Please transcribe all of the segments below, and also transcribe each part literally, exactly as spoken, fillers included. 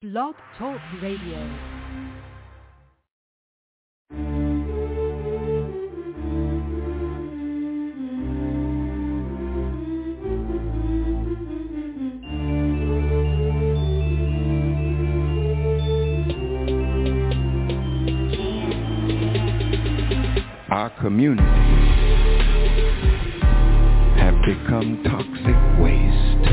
Blog Talk Radio. Our communities have become toxic waste,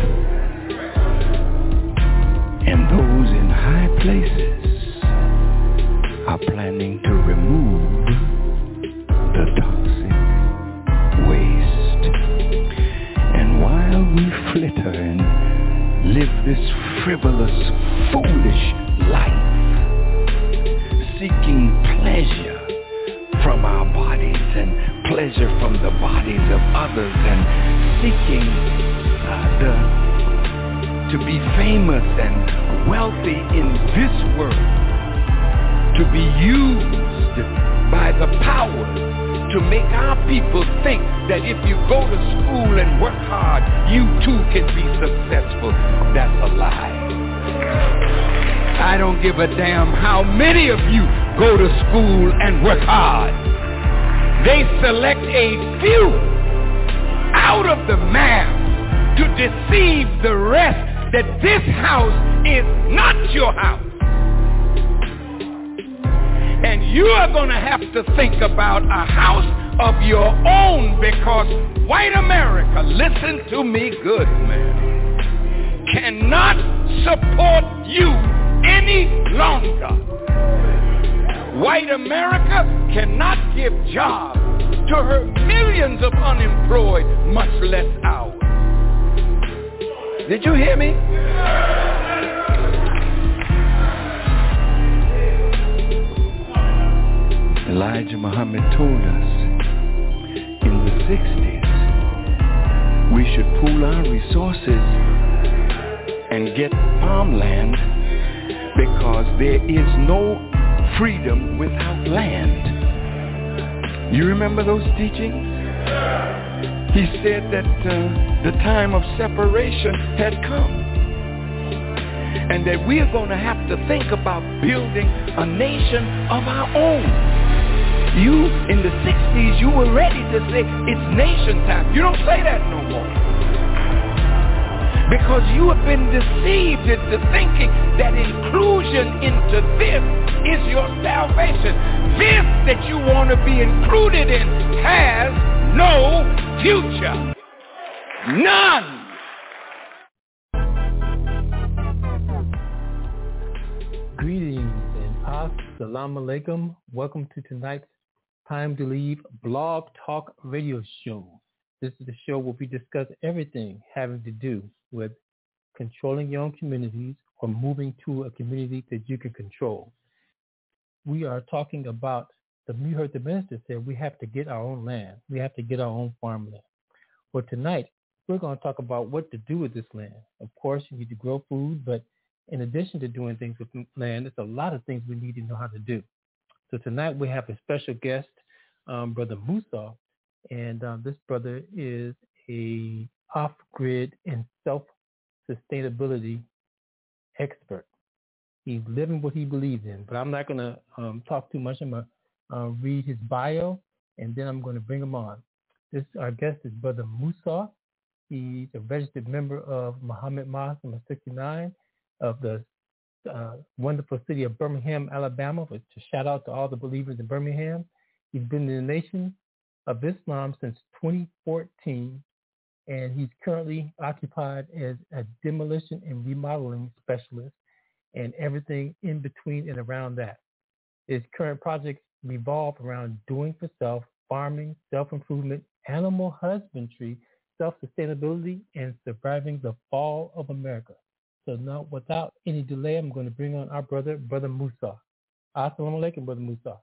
and those in high places are planning to remove the toxic waste. And while we flitter and live this frivolous, foolish life, seeking pleasure from our bodies and pleasure from the bodies of others, and seeking uh, the, to be famous and wealthy in this world, to be used by the powers to make our people think that if you go to school and work hard, you too can be successful. That's a lie. I don't give a damn how many of you go to school and work hard. They select a few out of the mass to deceive the rest that this house is not your house. And you are going to have to think about a house of your own, because white America, listen to me good, man, cannot support you any longer. White America cannot give jobs to her millions of unemployed, much less ours. Did you hear me? Elijah Muhammad told us in the sixties we should pool our resources and get farmland, because there is no freedom without land. You remember those teachings? He said that uh, the time of separation had come, and that we are going to have to think about building a nation of our own. You, in the sixties, you were ready to say, it's nation time. You don't say that no more, because you have been deceived into thinking that inclusion into this is your salvation. This that you want to be included in has no future. None. Greetings and assalamu alaikum. Welcome to tonight's Time to Leave Blog Talk Radio Show. This is the show where we discuss everything having to do with controlling your own communities or moving to a community that you can control. We are talking about, the you heard the minister said we have to get our own land. We have to get our own farmland. Well, tonight, we're going to talk about what to do with this land. Of course, you need to grow food, but in addition to doing things with land, there's a lot of things we need to know how to do. So tonight we have a special guest, um, Brother Musa, and um, this brother is a off-grid and self-sustainability expert. He's living what he believes in, but I'm not going to um, talk too much. I'm going to uh, read his bio, and then I'm going to bring him on. This Our guest is Brother Musa. He's a registered member of Muhammad Mosque number sixty-nine of the uh, wonderful city of Birmingham, Alabama, which is a shout out to all the believers in Birmingham. He's been in the Nation of Islam since twenty fourteen, and he's currently occupied as a demolition and remodeling specialist and everything in between and around that. His current projects revolve around doing for self, farming, self-improvement, animal husbandry, self-sustainability, and surviving the fall of America. So now, without any delay, I'm going to bring on our brother, Brother Musa. Assalamu alaikum, Brother Musa.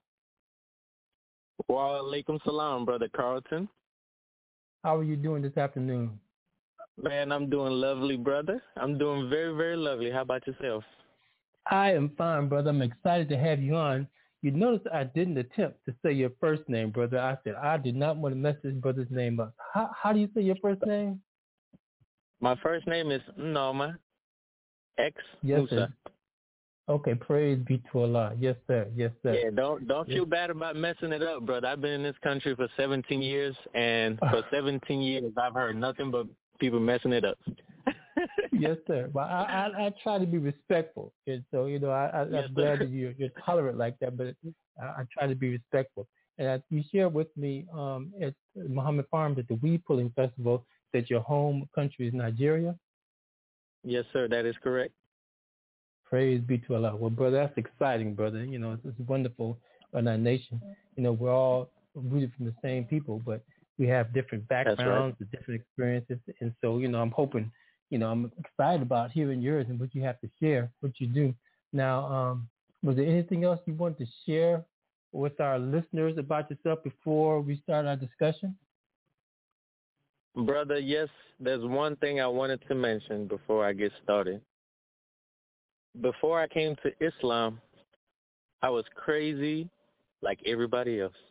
Wa alaikum salam, Brother Carlton. How are you doing this afternoon? Man, I'm doing lovely, brother. I'm doing very, very lovely. How about yourself? I am fine, brother. I'm excited to have you on. You notice I didn't attempt to say your first name, brother. I said I did not want to mess this brother's name up. How, how do you say your first name? My first name is Noma X yes, Musa. Sir. Okay, praise be to Allah. Yes, sir. Yes, sir. Yeah, don't don't yes. feel bad about messing it up, brother. I've been in this country for seventeen years, and for seventeen years, I've heard nothing but people messing it up. Yes, sir. But I, I, I try to be respectful, and so you know I, I, yes, I'm glad sir. that you're, you're tolerant like that. But I, I try to be respectful. And as you shared with me um, at Muhammad Farms at the Weed Pulling Festival that your home country is Nigeria. Yes, sir. That is correct. Praise be to Allah. Well, brother, that's exciting, brother. You know, it's, it's wonderful in our nation. You know, we're all rooted from the same people, but we have different backgrounds, right. different experiences. And so, you know, I'm hoping, you know, I'm excited about hearing yours and what you have to share, what you do. Now, um, was there anything else you wanted to share with our listeners about yourself before we start our discussion? Brother, yes, there's one thing I wanted to mention before I get started. Before I came to Islam, I was crazy like everybody else.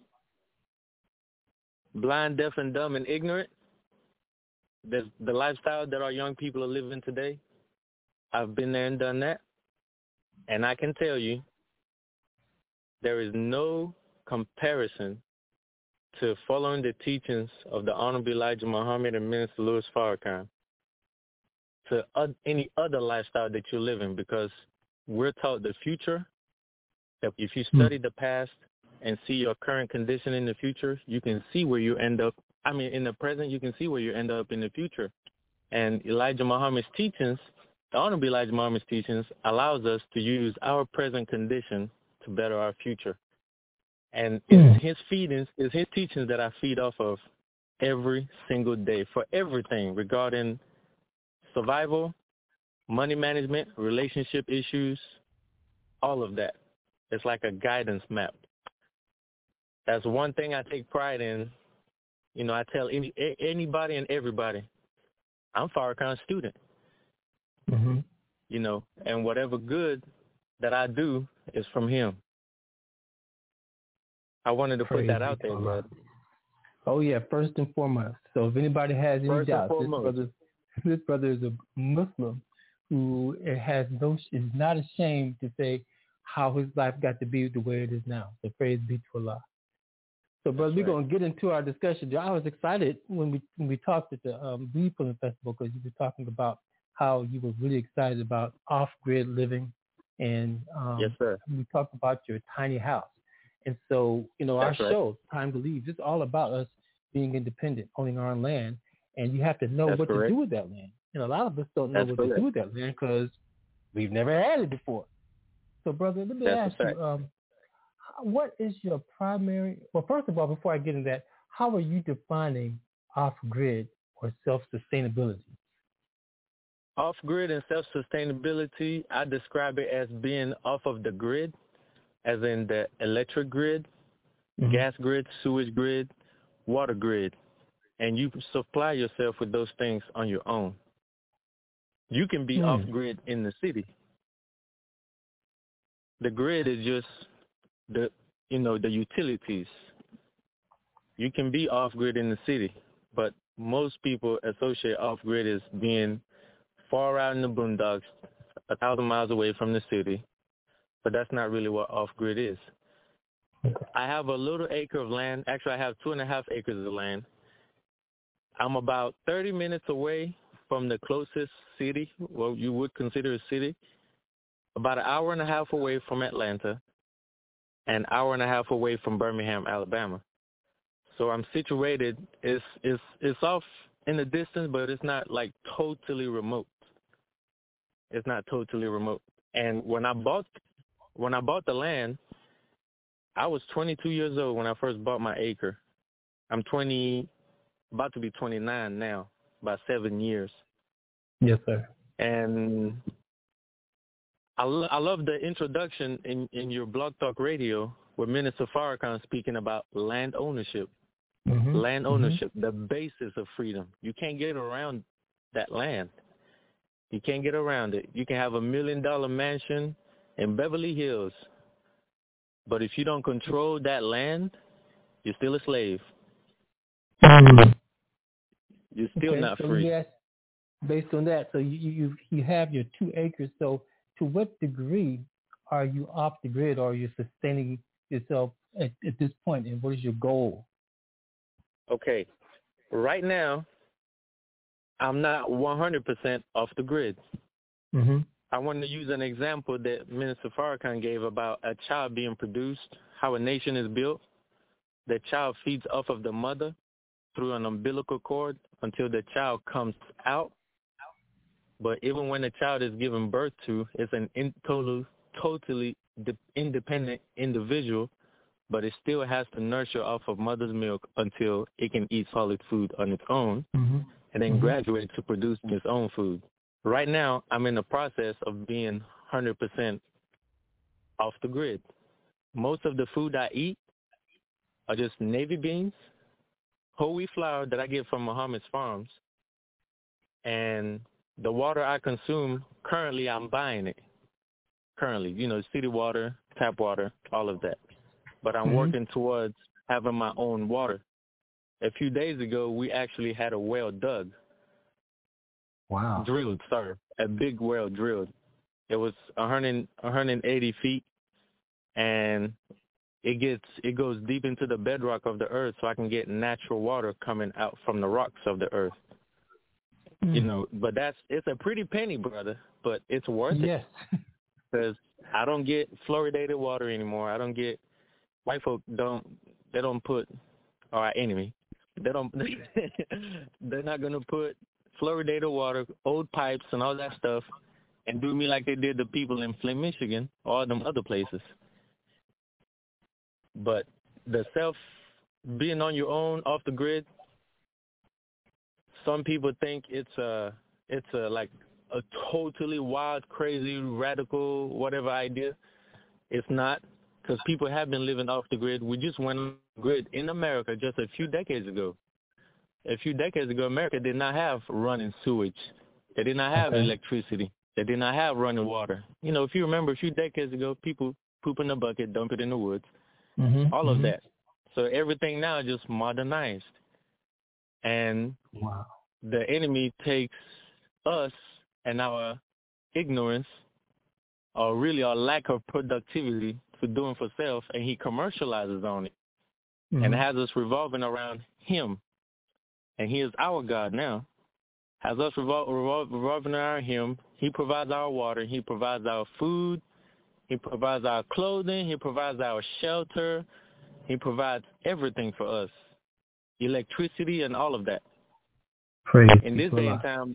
Blind, deaf, and dumb and ignorant. There's the lifestyle that our young people are living today. I've been there and done that. And I can tell you, there is no comparison to following the teachings of the Honorable Elijah Muhammad and Minister Louis Farrakhan to uh, any other lifestyle that you're living, because we're taught the future, that if you study the past and see your current condition in the future, you can see where you end up. I mean, in the present, you can see where you end up in the future. And Elijah Muhammad's teachings, the Honorable Elijah Muhammad's teachings, allows us to use our present condition to better our future. And it's his feedings, it's his teachings that I feed off of every single day for everything regarding survival, money management, relationship issues, all of that. It's like a guidance map. That's one thing I take pride in. You know, I tell any anybody and everybody, I'm Farrakhan's student. Mm-hmm. You know, and whatever good that I do is from him. I wanted to Praise put that out there, bro. Oh, yeah, first and foremost. So if anybody has any First doubts, this brother, this brother is a Muslim who has no, is not ashamed to say how his life got to be the way it is now. So praise be to Allah. So, brother, we're right. going to get into our discussion. I was excited when we when we talked at the um, Weed Pulling Festival, because you were talking about how you were really excited about off-grid living. And um, yes, sir. we talked about your tiny house. And so, you know, That's our right. show, Time to Leave, it's all about us being independent, owning our own land. And you have to know That's what correct. to do with that land. And a lot of us don't know That's what correct. to do with that land because we've never had it before. So, brother, let me That's ask you, um, what is your primary, well, first of all, before I get into that, how are you defining off-grid or self-sustainability? Off-grid and self-sustainability, I describe it as being off of the grid, as in the electric grid, mm-hmm. gas grid, sewage grid, water grid, and you supply yourself with those things on your own. You can be mm. off-grid in the city. The grid is just the, you know, the utilities. You can be off-grid in the city, but most people associate off-grid as being far out in the boondocks, a thousand miles away from the city, but that's not really what off-grid is. I have a little acre of land. Actually, I have two and a half acres of land. I'm about thirty minutes away from the closest city, what you would consider a city, about an hour and a half away from Atlanta, and an hour and a half away from Birmingham, Alabama. So I'm situated, it's, it's, it's off in the distance, but it's not like totally remote. It's not totally remote. And when I bought, when I bought the land, I was twenty-two years old when I first bought my acre. I'm twenty, about to be twenty-nine now, about seven years. Yes, sir. And I, lo- I love the introduction in, in your Blog Talk Radio with Minister Farrakhan speaking about land ownership. Mm-hmm. Land ownership, mm-hmm. the basis of freedom. You can't get around that land. You can't get around it. You can have a million dollar mansion in Beverly Hills, but if you don't control that land, you're still a slave. Mm-hmm. You're still okay, not so free. Yes, based on that, so you, you you have your two acres. So to what degree are you off the grid, or are you sustaining yourself at, at this point, and what is your goal? Okay. Right now, I'm not one hundred percent off the grid. Mm-hmm. I want to use an example that Minister Farrakhan gave about a child being produced, how a nation is built. The child feeds off of the mother through an umbilical cord until the child comes out. But even when the child is given birth to, it's an in total, totally de- independent individual, but it still has to nurture off of mother's milk until it can eat solid food on its own, Mm-hmm. and then mm-hmm. graduate to producing its own food. Right now, I'm in the process of being one hundred percent off the grid. Most of the food I eat are just navy beans, whole wheat flour that I get from Muhammad's Farms, and the water I consume, currently I'm buying it. Currently, you know, city water, tap water, all of that. But I'm mm-hmm. working towards having my own water. A few days ago, we actually had a well dug. Wow. Drilled, sorry. A big well drilled. It was one hundred, one hundred eighty feet, and it gets it goes deep into the bedrock of the earth, so I can get natural water coming out from the rocks of the earth. Mm. You know, but that's it's a pretty penny, brother, but it's worth yes. it. Because I don't get fluoridated water anymore. I don't get white folk don't they don't put or our enemy they don't they're not gonna put fluoridated water, old pipes, and all that stuff, and do me like they did the people in Flint, Michigan, or all them other places. But the self being on your own, off the grid, some people think it's a it's a like a totally wild, crazy, radical, whatever idea. It's not, because people have been living off the grid. We just went on the grid in America just a few decades ago. A few decades ago, America did not have running sewage. They did not have okay. electricity. They did not have running water. You know, if you remember a few decades ago, people poop in a bucket, dump it in the woods, mm-hmm, all mm-hmm. of that. So everything now is just modernized. And wow. the enemy takes us and our ignorance, or really our lack of productivity for doing for self, and he commercializes on it mm-hmm. and has us revolving around him. And he is our God now. Has us revol- revol- revolving around him. He provides our water. He provides our food. He provides our clothing. He provides our shelter. He provides everything for us, electricity and all of that. Praise In this day and time,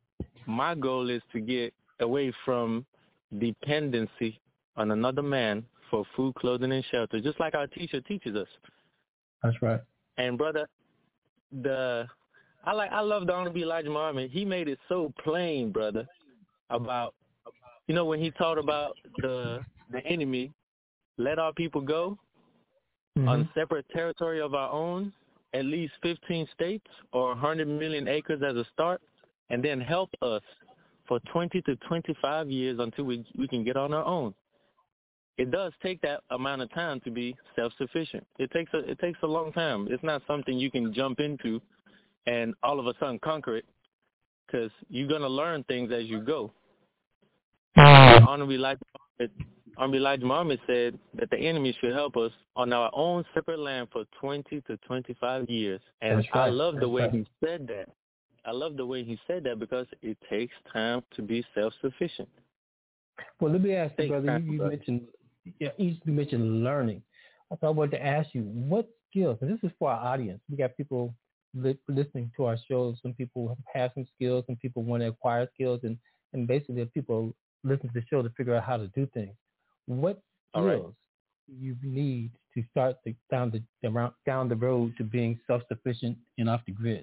my goal is to get away from dependency on another man for food, clothing, and shelter, just like our teacher teaches us. That's right. And brother, the I like I love the Honorable Elijah Muhammad. He made it so plain, brother, about you know when he taught about the the enemy, let our people go mm-hmm. on separate territory of our own, at least fifteen states or one hundred million acres as a start, and then help us for twenty to twenty-five years until we we can get on our own. It does take that amount of time to be self-sufficient. It takes a it takes a long time. It's not something you can jump into and all of a sudden conquer it, because you're gonna learn things as you go. Honorable Elijah, Honorable Elijah Muhammad said that the enemy should help us on our own separate land for twenty to twenty-five years, and right. I love the That's way right. he said that. I love the way he said that because it takes time to be self-sufficient. Well, let me ask you, brother. You, you mentioned, yeah, you mentioned learning. So I wanted to ask you, what skills? And this is for our audience. We got people li- listening to our shows. Some people have some skills. Some people want to acquire skills, and and basically, people listen to the show to figure out how to do things. What skills right. you need to start the, down the down the road to being self-sufficient and off the grid?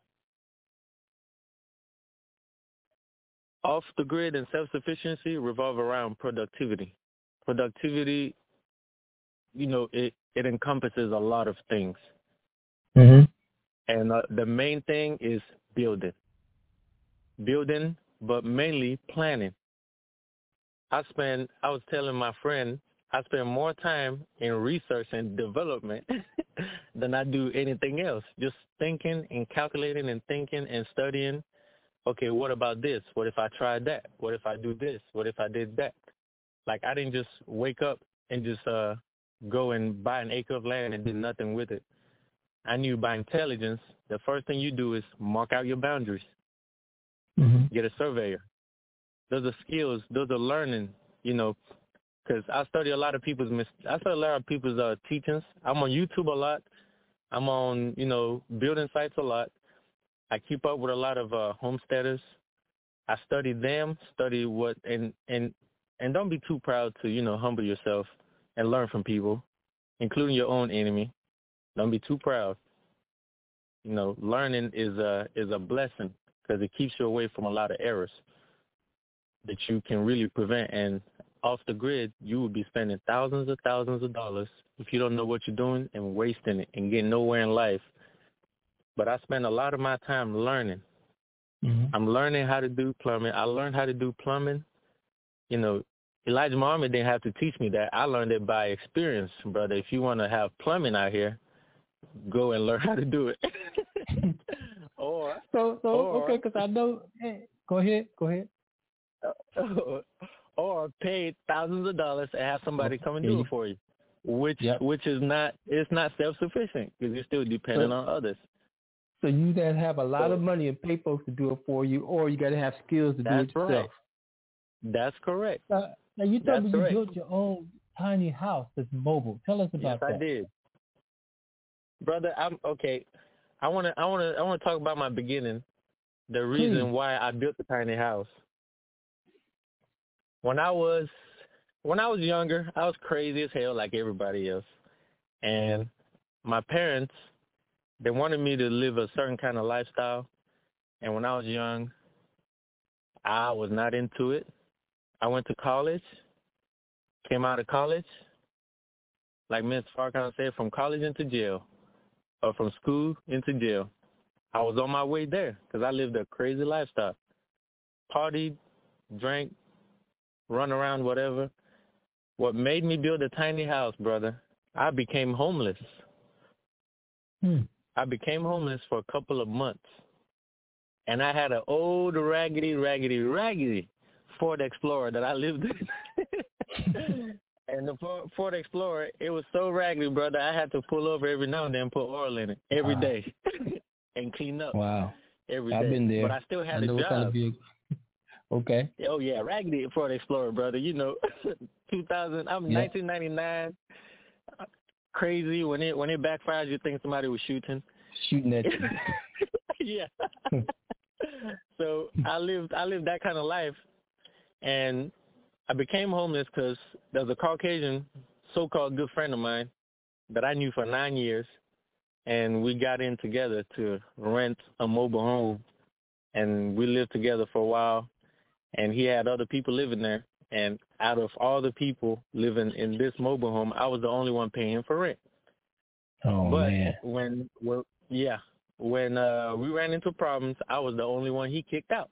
Off the grid and self-sufficiency revolve around productivity. Productivity, you know, it, it encompasses a lot of things. Mm-hmm. And uh, the main thing is building. Building, but mainly planning. I spend, I was telling my friend, I spend more time in research and development than I do anything else. Just thinking and calculating and thinking and studying. Okay, what about this? What if I tried that? What if I do this? What if I did that? Like, I didn't just wake up and just uh, go and buy an acre of land and do nothing with it. I knew by intelligence, the first thing you do is mark out your boundaries. Mm-hmm. Get a surveyor. Those are skills. Those are learning, you know, because I study a lot of people's mis- I study a lot of people's uh, teachings. I'm on YouTube a lot. I'm on, you know, building sites a lot. I keep up with a lot of uh, homesteaders. I study them, study what, and, and, and don't be too proud to, you know, humble yourself and learn from people, including your own enemy. Don't be too proud. You know, learning is a, is a blessing because it keeps you away from a lot of errors that you can really prevent. And off the grid, you will be spending thousands of thousands of dollars if you don't know what you're doing and wasting it and getting nowhere in life. But I spend a lot of my time learning. Mm-hmm. I'm learning how to do plumbing. I learned how to do plumbing. You know, Elijah Muhammad didn't have to teach me that. I learned it by experience, brother. If you want to have plumbing out here, go and learn how to do it. or so, so or, okay, because I know. Hey, go ahead, go ahead. Or, or pay thousands of dollars and have somebody come and do it for you, which yep. which is not it's not self sufficient because you're still dependent so, on others. So you got to have a lot so, of money and pay folks to do it for you, or you got to have skills to do it yourself. Right. That's correct. Uh, now you told me you built your own tiny house that's mobile. Tell us about yes, that. Yes, I did, brother. I'm okay. I want to I want to I want to talk about my beginning. The reason Please. why I built the tiny house. When I was when I was younger, I was crazy as hell like everybody else. And my parents, they wanted me to live a certain kind of lifestyle. And when I was young, I was not into it. I went to college, came out of college, like Miz Farrakhan said, from college into jail, or from school into jail. I was on my way there because I lived a crazy lifestyle. Partied, drank, run around, whatever. What made me build a tiny house, brother, I became homeless. Hmm. I became homeless for a couple of months. And I had an old raggedy, raggedy, raggedy Ford Explorer that I lived in. And the Ford Explorer, it was so raggedy, brother, I had to pull over every now and then and put oil in it every wow. day and clean up wow. every I've day. been there. But I still had I know a what job. Kind of vehicle. Okay. Oh, yeah, raggedy Ford Explorer, brother. You know, two thousand, I'm yeah. nineteen ninety-nine. Crazy. When it when it backfires, you think somebody was shooting. Shooting at you. Yeah. So I lived I lived that kind of life, and I became homeless because there was a Caucasian, so-called good friend of mine that I knew for nine years, and we got in together to rent a mobile home, and we lived together for a while. And he had other people living there. And out of all the people living in this mobile home, I was the only one paying for rent. Oh, but man. when, well, yeah, when uh, we ran into problems, I was the only one he kicked out.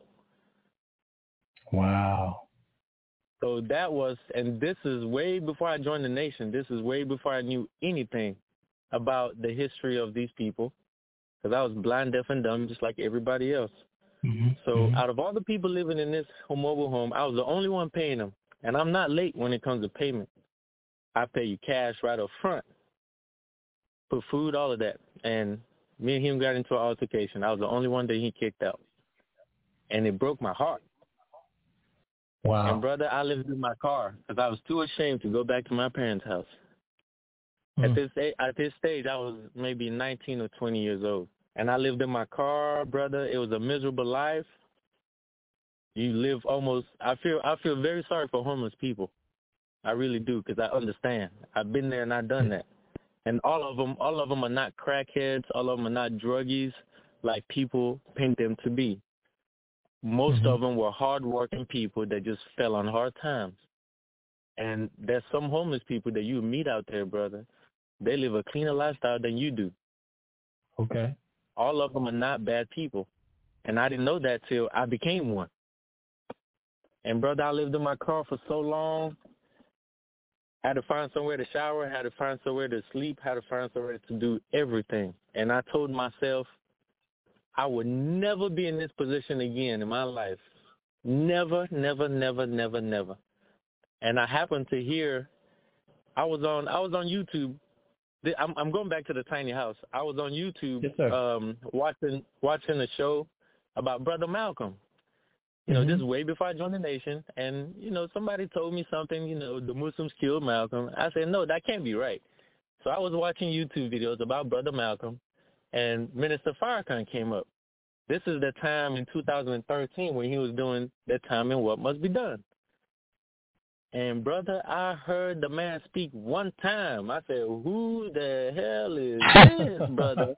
Wow. So that was, and this is way before I joined the nation. This is way before I knew anything about the history of these people, because I was blind, deaf, and dumb just like everybody else. Mm-hmm. So mm-hmm. out of all the people living in this mobile home, I was the only one paying them. And I'm not late when it comes to payment. I pay you cash right up front. Put food, all of that. And me and him got into an altercation. I was the only one that he kicked out. And it broke my heart. Wow. And, brother, I lived in my car because I was too ashamed to go back to my parents' house. Mm. At this at this stage, I was maybe nineteen or twenty years old. And I lived in my car, brother. It was a miserable life. You live almost, I feel I feel very sorry for homeless people. I really do, because I understand. I've been there and I've done that. And all of them, all of them are not crackheads. All of them are not druggies like people paint them to be. Most mm-hmm. of them were hardworking people that just fell on hard times. And there's some homeless people that you meet out there, brother. They live a cleaner lifestyle than you do. Okay. All of them are not bad people. And I didn't know that till I became one. And, brother, I lived in my car for so long. I had to find somewhere to shower, had to find somewhere to sleep, had to find somewhere to do everything. And I told myself I would never be in this position again in my life. Never, never, never, never, never. and I happened to hear. I was on I was on YouTube. I'm, I'm going back to the tiny house. I was on YouTube yes, um, watching watching a show about Brother Malcolm. You know, mm-hmm. this is way before I joined the nation, and you know, somebody told me something. You know, the Muslims killed Malcolm. I said, no, that can't be right. So I was watching YouTube videos about Brother Malcolm, and Minister Farrakhan came up. This is the time in two thousand thirteen when he was doing that time in What Must Be Done. And, brother, I heard the man speak one time. I said, who the hell is this, brother?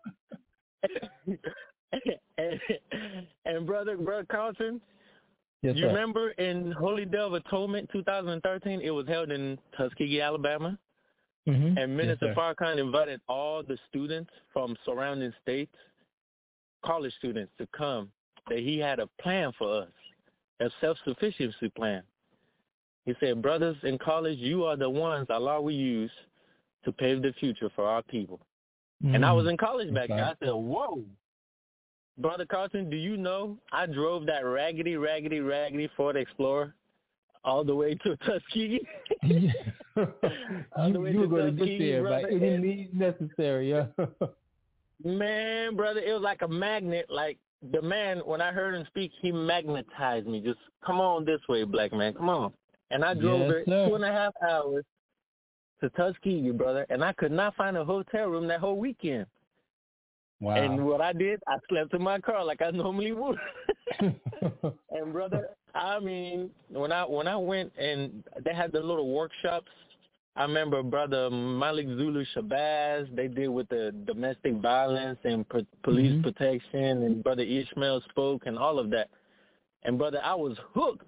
and, and, brother, brother Carlton, yes, you sir. remember in Holy Day of Atonement twenty thirteen, it was held in Tuskegee, Alabama? Mm-hmm. And Minister yes, Farrakhan invited all the students from surrounding states, college students, to come, that he had a plan for us, a self-sufficiency plan. He said, brothers in college, you are the ones Allah will use to pave the future for our people. Mm-hmm. And I was in college back okay. then. I said, whoa. Brother Carlton, do you know I drove that raggedy, raggedy, raggedy Ford Explorer all the way to Tuskegee? all the way you were going to get there by any means necessary, yeah. Man, brother, it was like a magnet. Like the man, when I heard him speak, he magnetized me. Just come on this way, black man, come on. And I drove yes, it two and a half hours to Tuskegee, brother, and I could not find a hotel room that whole weekend. Wow. And what I did, I slept in my car like I normally would. And, brother, I mean, when I when I went and they had the little workshops, I remember Brother Malik Zulu Shabazz, they did with the domestic violence and pro- police mm-hmm. protection, and Brother Ishmael spoke and all of that. And, brother, I was hooked.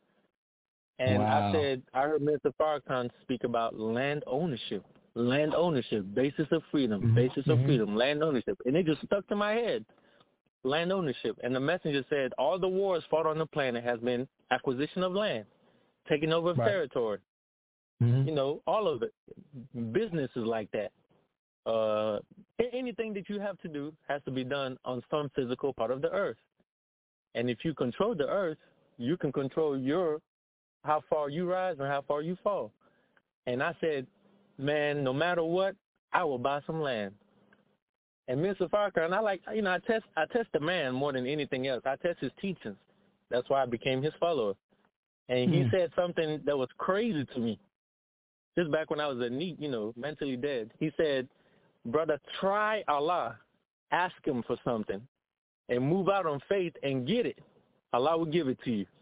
And wow. I said, I heard Mister Farrakhan speak about land ownership, land ownership, basis of freedom, mm-hmm. basis of mm-hmm. freedom, land ownership. And it just stuck to my head, land ownership. And the messenger said, all the wars fought on the planet has been acquisition of land, taking over of right. territory, mm-hmm. you know, all of it. Business is like that. Uh, anything that you have to do has to be done on some physical part of the earth. And if you control the earth, you can control your how far you rise and how far you fall. And I said, man, no matter what, I will buy some land. And Mister Farrakhan, I like, you know, I test, I test the man more than anything else. I test his teachings. That's why I became his follower. And he mm. said something that was crazy to me. Just back when I was a neat, you know, mentally dead. He said, brother, try Allah, ask him for something, and move out on faith and get it. Allah will give it to you.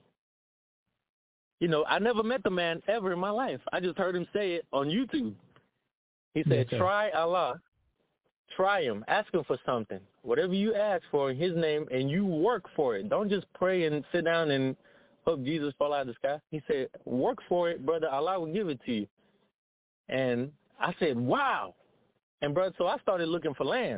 You know, I never met the man ever in my life. I just heard him say it on YouTube. He said, yes, try Allah, try him, ask him for something. Whatever you ask for in his name, and you work for it. Don't just pray and sit down and hope Jesus fall out of the sky. He said, work for it, brother. Allah will give it to you. And I said, wow. And, brother, so I started looking for land.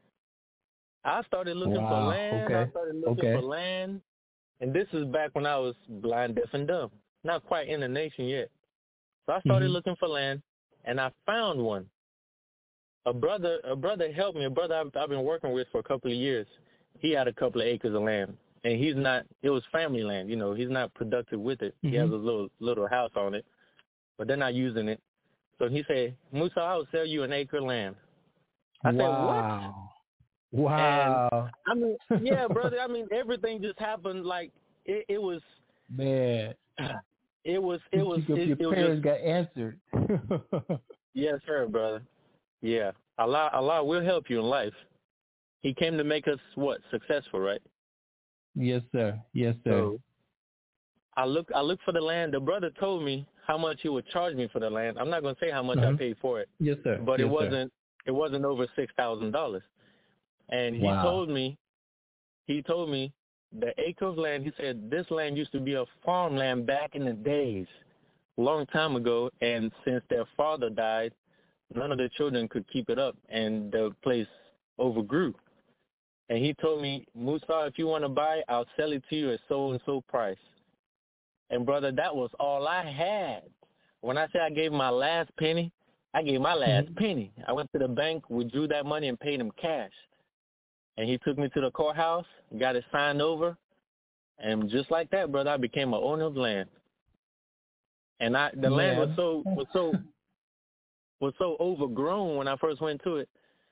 I started looking wow. for land. Okay. I started looking okay. for land. And this is back when I was blind, deaf, and dumb. Not quite in the nation yet. So I started mm-hmm. looking for land, and I found one. A brother a brother helped me, a brother I've, I've been working with for a couple of years. He had a couple of acres of land, and he's not, it was family land, you know, he's not productive with it. Mm-hmm. He has a little little house on it, but they're not using it. So he said, Musa, I will sell you an acre of land. I wow. said, what? Wow. And I mean, yeah, brother, I mean, everything just happened like, it, it was. Man. It was, it was, your, it, your it prayers was just, got answered. Yes, sir, brother. Yeah. Allah, Allah will help you in life. He came to make us, what, successful, right? Yes, sir. Yes, sir. So I look, I look for the land. The brother told me how much he would charge me for the land. I'm not going to say how much uh-huh. I paid for it. Yes, sir. But yes, it wasn't, sir. it wasn't over six thousand dollars. And he wow. told me, he told me, the acre of land, he said, this land used to be a farmland back in the days, a long time ago, and since their father died, none of the children could keep it up, and the place overgrew. And he told me, Musa, if you want to buy, I'll sell it to you at so-and-so price. And, brother, that was all I had. When I say I gave my last penny, I gave my last mm-hmm. penny. I went to the bank, withdrew that money, and paid him cash. And he took me to the courthouse, got it signed over, and just like that, brother, I became an owner of land. And I the yeah. land was so was so was so overgrown when I first went to it.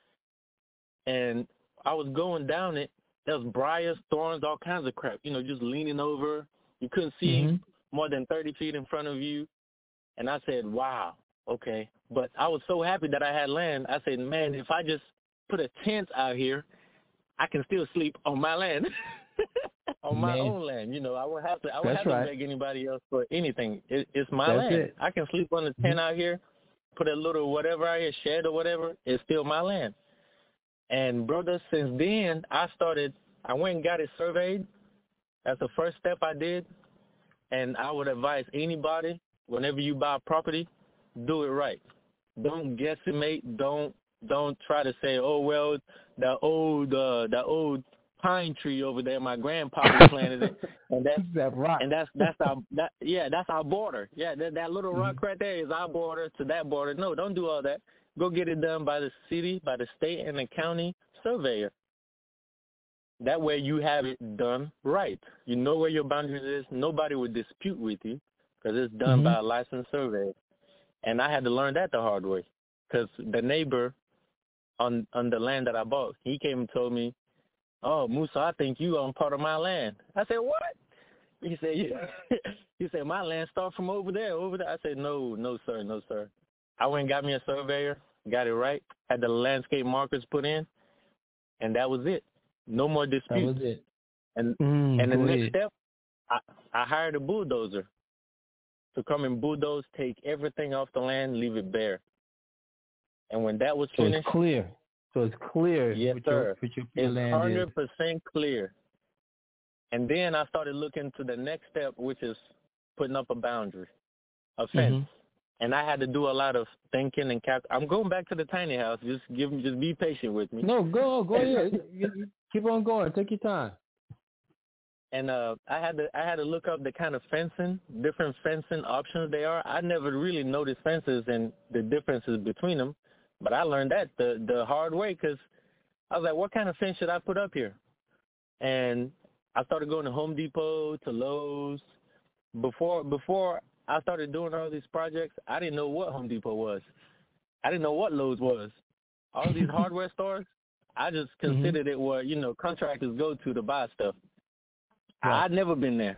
And I was going down it. There was briars, thorns, all kinds of crap. You know, just leaning over. You couldn't see mm-hmm. more than thirty feet in front of you. And I said, wow, okay. But I was so happy that I had land. I said, man, if I just put a tent out here, I can still sleep on my land, on my man. own land. You know, I would have to. I would That's have to right. beg anybody else for anything. It, it's my That's land. it. I can sleep on the tent mm-hmm. out here, put a little whatever out here, shed or whatever. It's still my land. And brother, since then I started. I went and got it surveyed. That's the first step I did. And I would advise anybody, whenever you buy property, do it right. Don't guesstimate. Don't don't try to say, oh well, that old uh, that old pine tree over there, my grandpa planted it, and that's that rock. and that's that's our that yeah that's our border. Yeah, that that little mm-hmm. rock right there is our border to that border. No, don't do all that. Go get it done by the city, by the state and the county surveyor. That way you have it done right. You know where your boundaries is. Nobody would dispute with you because it's done mm-hmm. by a licensed surveyor. And I had to learn that the hard way because the neighbor on on the land that I bought, he came and told me, oh, Musa, I think you own part of my land. I said, what? He said, yeah. He said, my land starts from over there, over there. I said, no, no, sir, no, sir. I went and got me a surveyor, got it right, had the landscape markers put in, and that was it. No more disputes. That was it. And mm, and the next ahead. step, I, I hired a bulldozer to come and bulldoze, take everything off the land, leave it bare. And when that was so finished, it's clear. So it's clear. Yes, what sir. Your, what your it's land one hundred is. percent clear. And then I started looking to the next step, which is putting up a boundary, a fence. Mm-hmm. And I had to do a lot of thinking and calc. I'm going back to the tiny house. Just give, just be patient with me. No, go, go ahead. Keep on going. Take your time. And uh, I had to, I had to look up the kind of fencing, different fencing options they are. I never really noticed fences and the differences between them, but I learned that the the hard way because I was like, what kind of fence should I put up here? And I started going to Home Depot, to Lowe's. Before before I started doing all these projects, I didn't know what Home Depot was. I didn't know what Lowe's was. All these hardware stores, I just considered mm-hmm. it where, you know, contractors go to to buy stuff. Right. I'd never been there.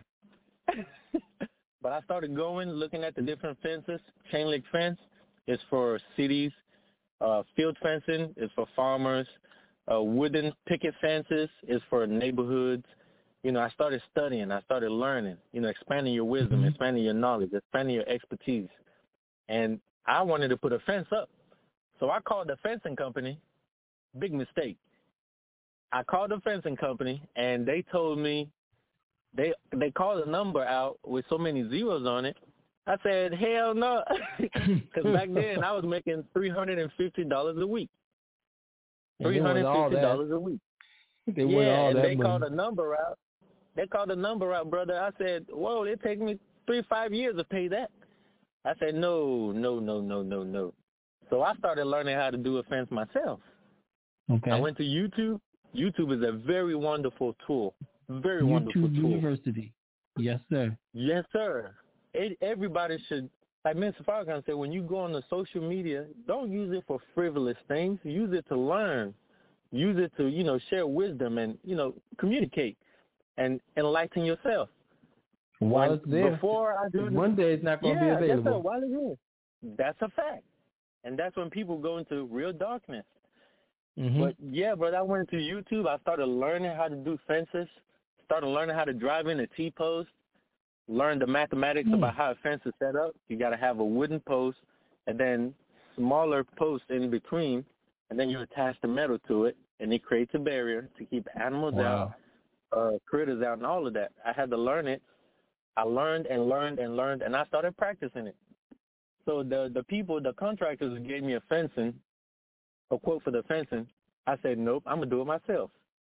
But I started going, looking at the different fences. Chain link fence is for cities. Uh, field fencing is for farmers. Uh, wooden picket fences is for neighborhoods. You know, I started studying. I started learning, you know, expanding your wisdom, mm-hmm. expanding your knowledge, expanding your expertise. And I wanted to put a fence up. So I called the fencing company. Big mistake. I called the fencing company, and they told me, they they called a number out with so many zeros on it. I said, hell no. Because back then I was making three hundred fifty dollars a week. three hundred fifty dollars a week. They yeah, all and that they money. called a number out. They called a number out, brother. I said, whoa, it take me three, five years to pay that. I said, no, no, no, no, no, no. So I started learning how to do a fence myself. Okay. I went to YouTube. YouTube is a very wonderful tool. Very YouTube wonderful tool. University. Yes, sir. Yes, sir. It, everybody should, like Mister Farrakhan said, when you go on the social media, don't use it for frivolous things. Use it to learn. Use it to, you know, share wisdom and, you know, communicate and enlighten yourself. While when, it's there. Before I do One day it's not going to yeah, be available. Yes, sir. While it's there. That's a fact. And that's when people go into real darkness. Mm-hmm. But, yeah, brother, I went to YouTube. I started learning how to do fences, started learning how to drive in a T-post, learned the mathematics mm. about how a fence is set up. You got to have a wooden post and then smaller posts in between, and then you attach the metal to it, and it creates a barrier to keep animals wow. out, uh, critters out, and all of that. I had to learn it. I learned and learned and learned, and I started practicing it. So the the people, the contractors who gave me a fencing, a quote for the fencing, I said, nope, I'm going to do it myself.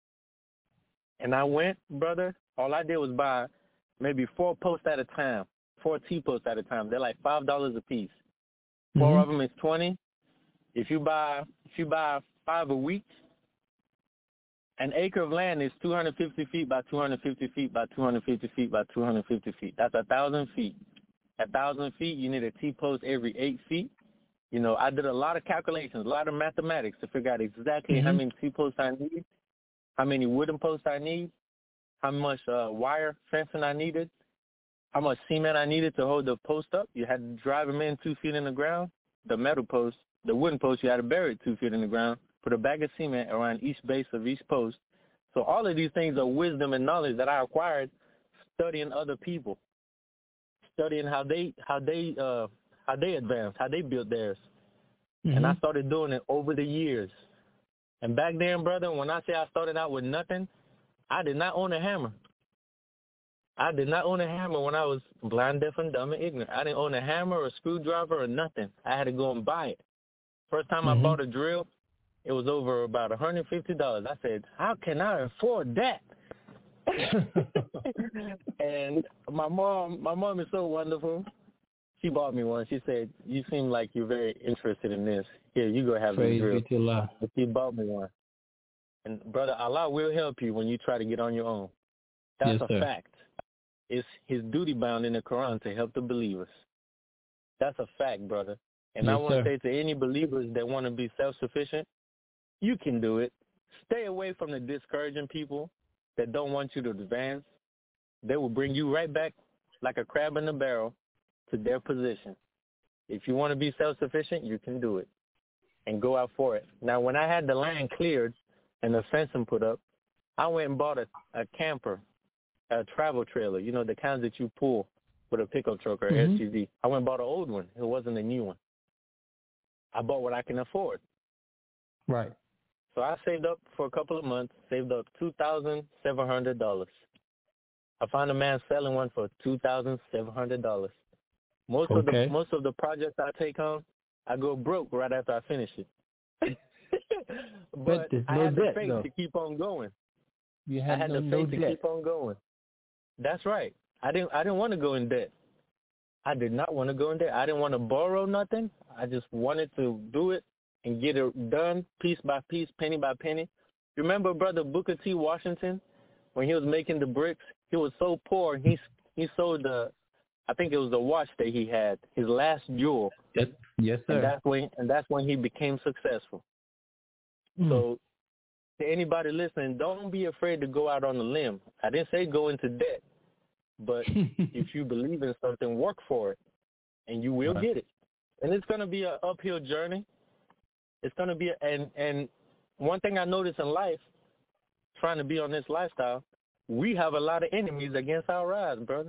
And I went, brother, all I did was buy maybe four posts at a time, four T-posts at a time. They're like five dollars a piece. Four mm-hmm. of them is twenty. If you buy if you buy five a week, an acre of land is two hundred fifty feet by two hundred fifty feet by two hundred fifty feet by two hundred fifty feet. That's one thousand feet. a thousand feet, you need a T-post every eight feet. You know, I did a lot of calculations, a lot of mathematics to figure out exactly mm-hmm. how many T-posts I need, how many wooden posts I need, how much uh, wire fencing I needed, how much cement I needed to hold the post up. You had to drive them in two feet in the ground. The metal post, the wooden post, you had to bury it two feet in the ground, put a bag of cement around each base of each post. So all of these things are wisdom and knowledge that I acquired studying other people, studying how they how they uh, how they advanced, how they built theirs. Mm-hmm. And I started doing it over the years. And back then, brother, when I say I started out with nothing, I did not own a hammer. I did not own a hammer when I was blind, deaf, and dumb and ignorant. I didn't own a hammer or a screwdriver or nothing. I had to go and buy it. First time mm-hmm. I bought a drill, it was over about one hundred fifty dollars. I said, how can I afford that? And my mom, my mom is so wonderful. She bought me one. She said, you seem like you're very interested in this. Here, you go have Praise this drill. Allah. But she bought me one. And, brother, Allah will help you when you try to get on your own. That's yes, a sir. fact. It's his duty bound in the Quran to help the believers. That's a fact, brother. And yes, I want to sir. say to any believers that want to be self-sufficient, you can do it. Stay away from the discouraging people that don't want you to advance. They will bring you right back like a crab in the barrel to their position. If you want to be self-sufficient, you can do it and go out for it. Now, when I had the land cleared and the fencing put up, I went and bought a, a camper, a travel trailer, you know, the kinds that you pull with a pickup truck or mm-hmm. S U V. I went and bought an old one. It wasn't a new one. I bought what I can afford. Right. So I saved up for a couple of months, saved up two thousand seven hundred dollars. I found a man selling one for two thousand seven hundred dollars. Most okay. of the most of the projects I take on, I go broke right after I finish it. But no I had the debt, faith though. to keep on going. You had I had no, the faith no to debt. keep on going. That's right. I didn't I didn't want to go in debt. I did not want to go in debt. I didn't want to borrow nothing. I just wanted to do it and get it done piece by piece, penny by penny. Remember, Brother Booker T. Washington, when he was making the bricks? He was so poor. He he sold the, I think it was the watch that he had, his last jewel. Yes, yes sir. And that's when and that's when he became successful. Mm. So, to anybody listening, don't be afraid to go out on a limb. I didn't say go into debt, but if you believe in something, work for it, and you will right. get it. And it's going to be an uphill journey. It's going to be, a, and and one thing I noticed in life, trying to be on this lifestyle, we have a lot of enemies against our rise, brother.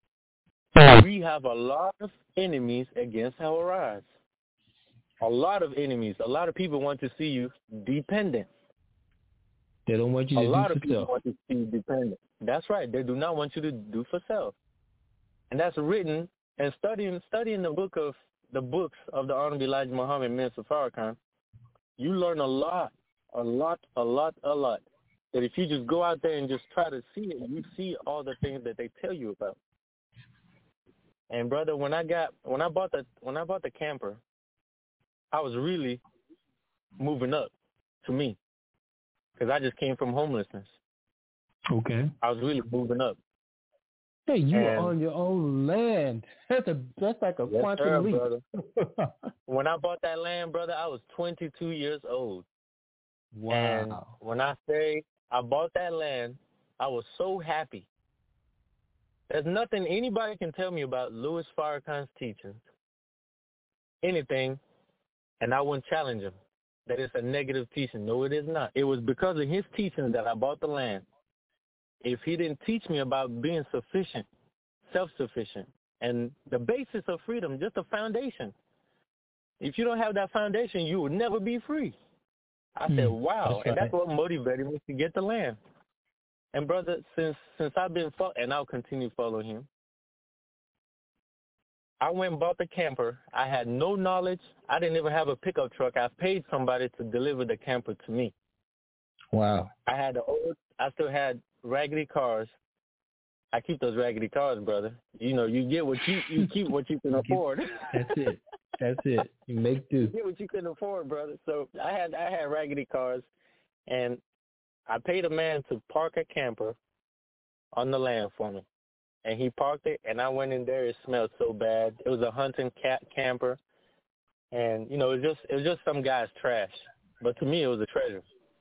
We have a lot of enemies against our rise. A lot of enemies. A lot of people want to see you dependent. They don't want you to do for self. A lot of people self. want to see you dependent. That's right. They do not want you to do for self. And that's written, and studying studying the book of the books of the Honorable Elijah Muhammad bin Farrakhan, you learn a lot, a lot, a lot, a lot. That if you just go out there and just try to see it, you see all the things that they tell you about. And brother, when I got when I bought the when I bought the camper, I was really moving up to me, because I just came from homelessness. Okay. I was really moving up. Hey, you and are on your own land. That's a that's like a yes, quantum sir, leap. Brother. When I bought that land, brother, I was twenty-two years old. Wow. And when I say I bought that land, I was so happy. There's nothing anybody can tell me about Louis Farrakhan's teachings, anything, and I wouldn't challenge him that it's a negative teaching. No, it is not. It was because of his teachings that I bought the land. If he didn't teach me about being sufficient, self-sufficient, and the basis of freedom, just a foundation. If you don't have that foundation, you will never be free. I mm, said, wow, that's and right. that's what motivated me to get the land. And, brother, since since I've been, fo- and I'll continue following him, I went and bought the camper. I had no knowledge. I didn't even have a pickup truck. I paid somebody to deliver the camper to me. Wow. I had the old, I still had raggedy cars. I keep those raggedy cars, brother. You know, you get what you, you keep what you can afford. That's it. That's it. You make do. You get what you can afford, brother. So I had I had raggedy cars, and I paid a man to park a camper on the land for me. and he parked it, and I went in there. It smelled so bad. It was a hunting cat camper, and you know, it was just it was just some guy's trash. But to me, it was a treasure.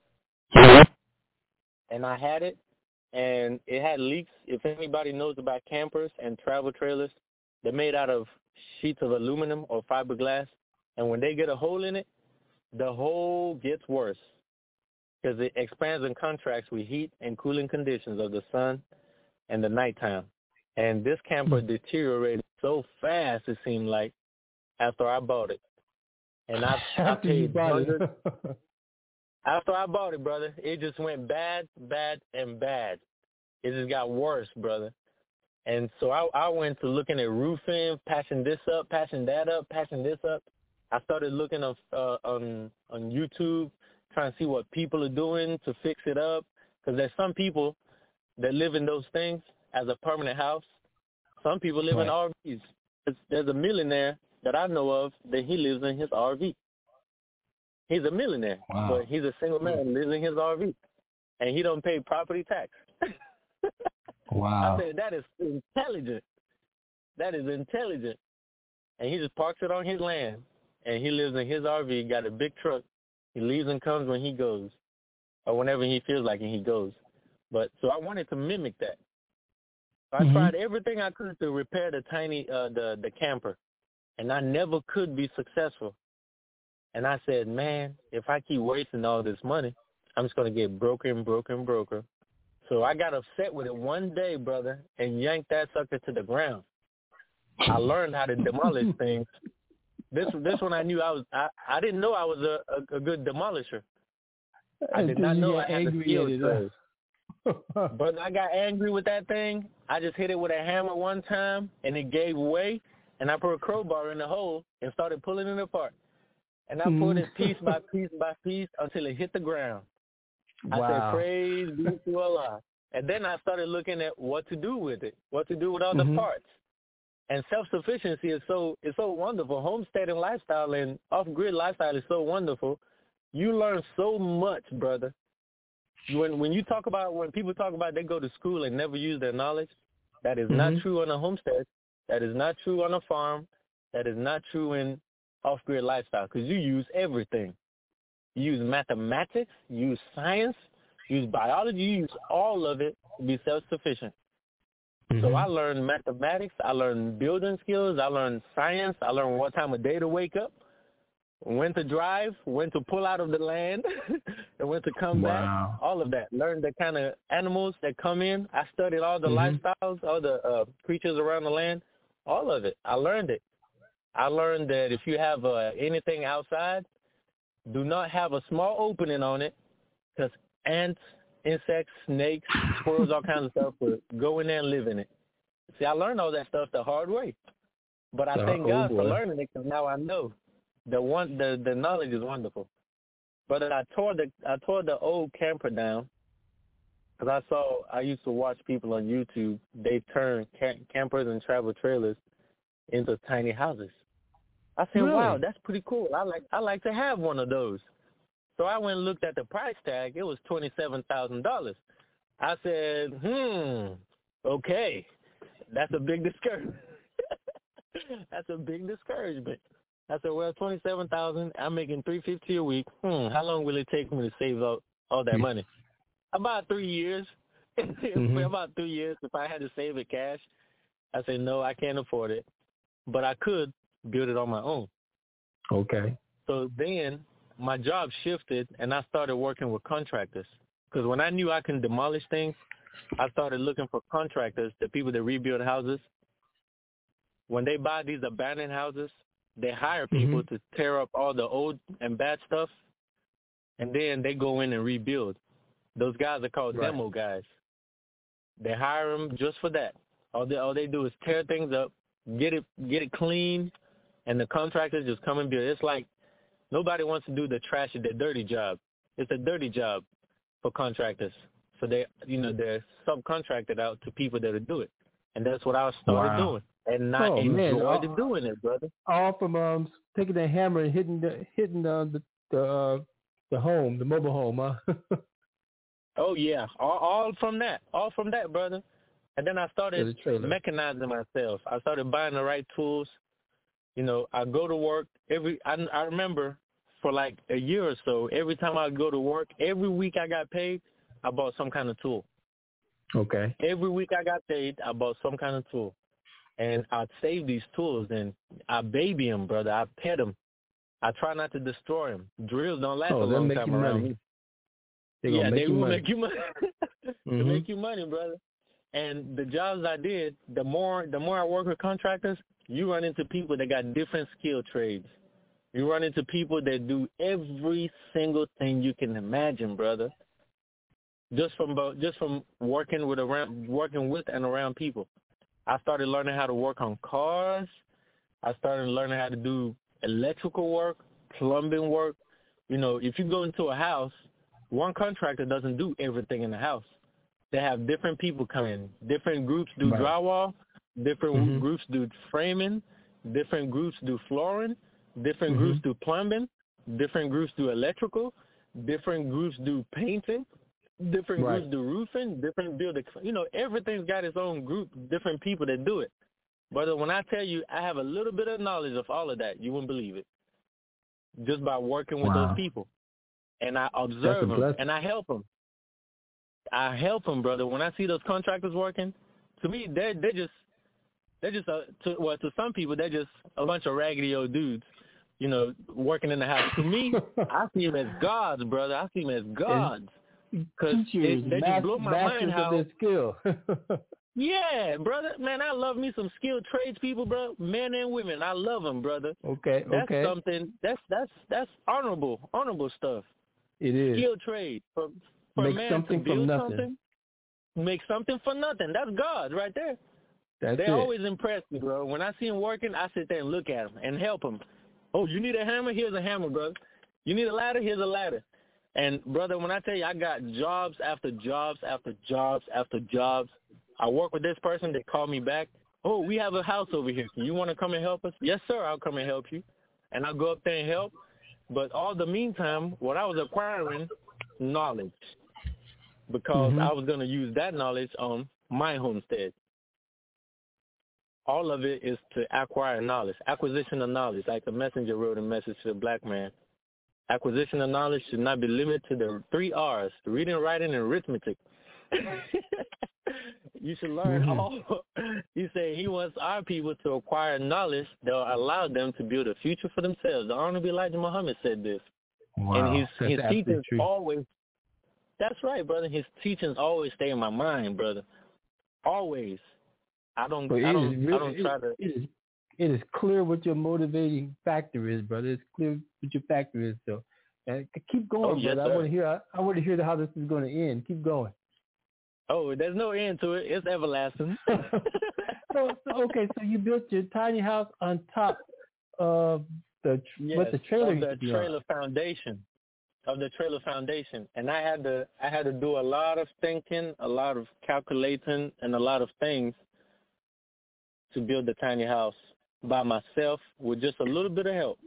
And I had it, and it had leaks. If anybody knows about campers and travel trailers, they're made out of sheets of aluminum or fiberglass, and when they get a hole in it, the hole gets worse because it expands and contracts with heat and cooling conditions of the sun and the nighttime. And this camper deteriorated so fast, it seemed like, after I bought it. And I, I paid hundreds. After I bought it, brother, it just went bad, bad, and bad. It just got worse, brother. And so I, I went to looking at roofing, patching this up, patching that up, patching this up. I started looking on, uh, on on YouTube, trying to see what people are doing to fix it up. Because there's some people that live in those things as a permanent house. Some people live right. in R Vs. There's, there's a millionaire that I know of that he lives in his R V. He's a millionaire, wow. but he's a single man, lives in his R V, and he don't pay property tax. Wow. I said, that is intelligent. That is intelligent. And he just parks it on his land, and he lives in his R V, got a big truck. He leaves and comes when he goes, or whenever he feels like it, he goes. But so I wanted to mimic that. So I mm-hmm. tried everything I could to repair the tiny, uh, the, the camper, and I never could be successful. And I said, man, if I keep wasting all this money, I'm just going to get broker and broker and broker. So I got upset with it one day, brother, and yanked that sucker to the ground. I learned how to demolish things. This this one I knew I was, I, I didn't know I was a, a, a good demolisher. I did not know I had the skills. But I got angry with that thing. I just hit it with a hammer one time, and it gave way, and I put a crowbar in the hole and started pulling it apart. And I pulled it piece by piece by piece until it hit the ground. Wow. I said, praise be to Allah. And then I started looking at what to do with it, what to do with all the mm-hmm. parts. And self-sufficiency is so is so wonderful. Homesteading lifestyle and off-grid lifestyle is so wonderful. You learn so much, brother. When when you talk about, when people talk about they go to school and never use their knowledge, that is mm-hmm. not true on a homestead. That is not true on a farm. That is not true in off-grid lifestyle, because you use everything. You use mathematics, you use science, you use biology, you use all of it to be self-sufficient. Mm-hmm. So I learned mathematics, I learned building skills, I learned science, I learned what time of day to wake up, when to drive, when to pull out of the land, and when to come wow. back, all of that. Learned the kind of animals that come in. I studied all the mm-hmm. lifestyles, all the uh, creatures around the land, all of it. I learned it. I learned that if you have uh, anything outside, do not have a small opening on it, because ants, insects, snakes, squirrels, all kinds of stuff will go in there and live in it. See, I learned all that stuff the hard way. But I thank oh, God boy. for learning it, because now I know the one the, the knowledge is wonderful. But I tore the I tore the old camper down, because I saw I used to watch people on YouTube. They turn cam- campers and travel trailers into tiny houses. I said, really? Wow, that's pretty cool. I like I like to have one of those. So I went and looked at the price tag. It was twenty-seven thousand dollars. I said, hmm, okay, that's a big discouragement. That's a big discouragement. I said, well, twenty-seven thousand dollars, I'm making three hundred fifty dollars a week. Hmm, how long will it take me to save all, all that money? About three years. Mm-hmm. About three years if I had to save it cash. I said, no, I can't afford it. But I could build it on my own. Okay. So then my job shifted, and I started working with contractors. Because when I knew I can demolish things, I started looking for contractors, the people that rebuild houses. When they buy these abandoned houses, they hire people mm-hmm. to tear up all the old and bad stuff, and then they go in and rebuild. Those guys are called right. demo guys. They hire them just for that. All they all they do is tear things up, get it get it clean, and the contractors just come and build. It's like nobody wants to do the trashy, the dirty job. It's a dirty job for contractors. So they, you know, they're subcontracted out to people that do it, and that's what I started wow. doing, and I oh, enjoyed man. doing it, brother. All from um, taking the hammer and hitting the hitting uh, the the uh, the home, the mobile home, huh? Oh yeah, all, all from that, all from that, brother. And then I started mechanizing myself. I started buying the right tools. You know, I go to work every, I, I remember for like a year or so, every time I go to work, every week I got paid, I bought some kind of tool. Okay. Every week I got paid, I bought some kind of tool. And I'd save these tools, and I baby them, brother. I pet them. I try not to destroy them. Drills don't last oh, a long time around money. me. They're yeah, make they will money. make you money. mm-hmm. They make you money, brother. And the jobs I did, the more the more I work with contractors, you run into people that got different skill trades. You run into people that do every single thing you can imagine, brother. Just from just from working with around working with and around people. I started learning how to work on cars. I started learning how to do electrical work, plumbing work. You know, if you go into a house, one contractor doesn't do everything in the house. They have different people come in. Different groups do right. drywall. Different mm-hmm. groups do framing. Different groups do flooring. Different mm-hmm. groups do plumbing. Different groups do electrical. Different groups do painting. Different right. groups do roofing, different building. You know, everything's got its own group, different people that do it. Brother, when I tell you I have a little bit of knowledge of all of that, you wouldn't believe it. Just by working with wow. those people. And I observe them, and I help them. I help them, brother. When I see those contractors working, to me, they're, they're just, they're just, a, to, well, to some people, they're just a bunch of raggedy old dudes, you know, working in the house. To me, I see them as gods, brother. I see them as gods. Because they, they just blow my mind how their skill. yeah, brother, man, I love me some skilled tradespeople, bro, men and women. I love them, brother. Okay, that's okay. That's something. That's that's that's honorable, honorable stuff. It is skilled trade for for make a man something to build from nothing. something, make something for nothing. That's God right there. That's they it. always impress me, bro. When I see them working, I sit there and look at them and help them. Oh, you need a hammer? Here's a hammer, brother. You need a ladder? Here's a ladder. And, brother, when I tell you I got jobs after jobs after jobs after jobs, I work with this person. They call me back. Oh, we have a house over here. You want to come and help us? Yes, sir, I'll come and help you. And I'll go up there and help. But all the meantime, what I was acquiring, knowledge. Because mm-hmm. I was going to use that knowledge on my homestead. All of it is to acquire knowledge, acquisition of knowledge, like the messenger wrote a message to the black man. Acquisition of knowledge should not be limited to the three R's, reading, writing, and arithmetic. You should learn mm-hmm. all. He said he wants our people to acquire knowledge that will allow them to build a future for themselves. The Honorable Elijah Muhammad said this. Wow, and his, his teachings true. always, that's right, brother. His teachings always stay in my mind, brother. Always. I don't, well, I don't, really, I don't try it, to. It is, it is clear what your motivating factor is, brother. It's clear what your factor is. So uh, keep going, oh, yes, brother. sir. I want to hear. I, I want to hear how this is going to end. Keep going. Oh, there's no end to it. It's everlasting. so, so okay, so you built your tiny house on top of the yes, what the trailer of the trailer foundation. Of the trailer foundation, and I had to I had to do a lot of thinking, a lot of calculating, and a lot of things to build the tiny house by myself with just a little bit of help.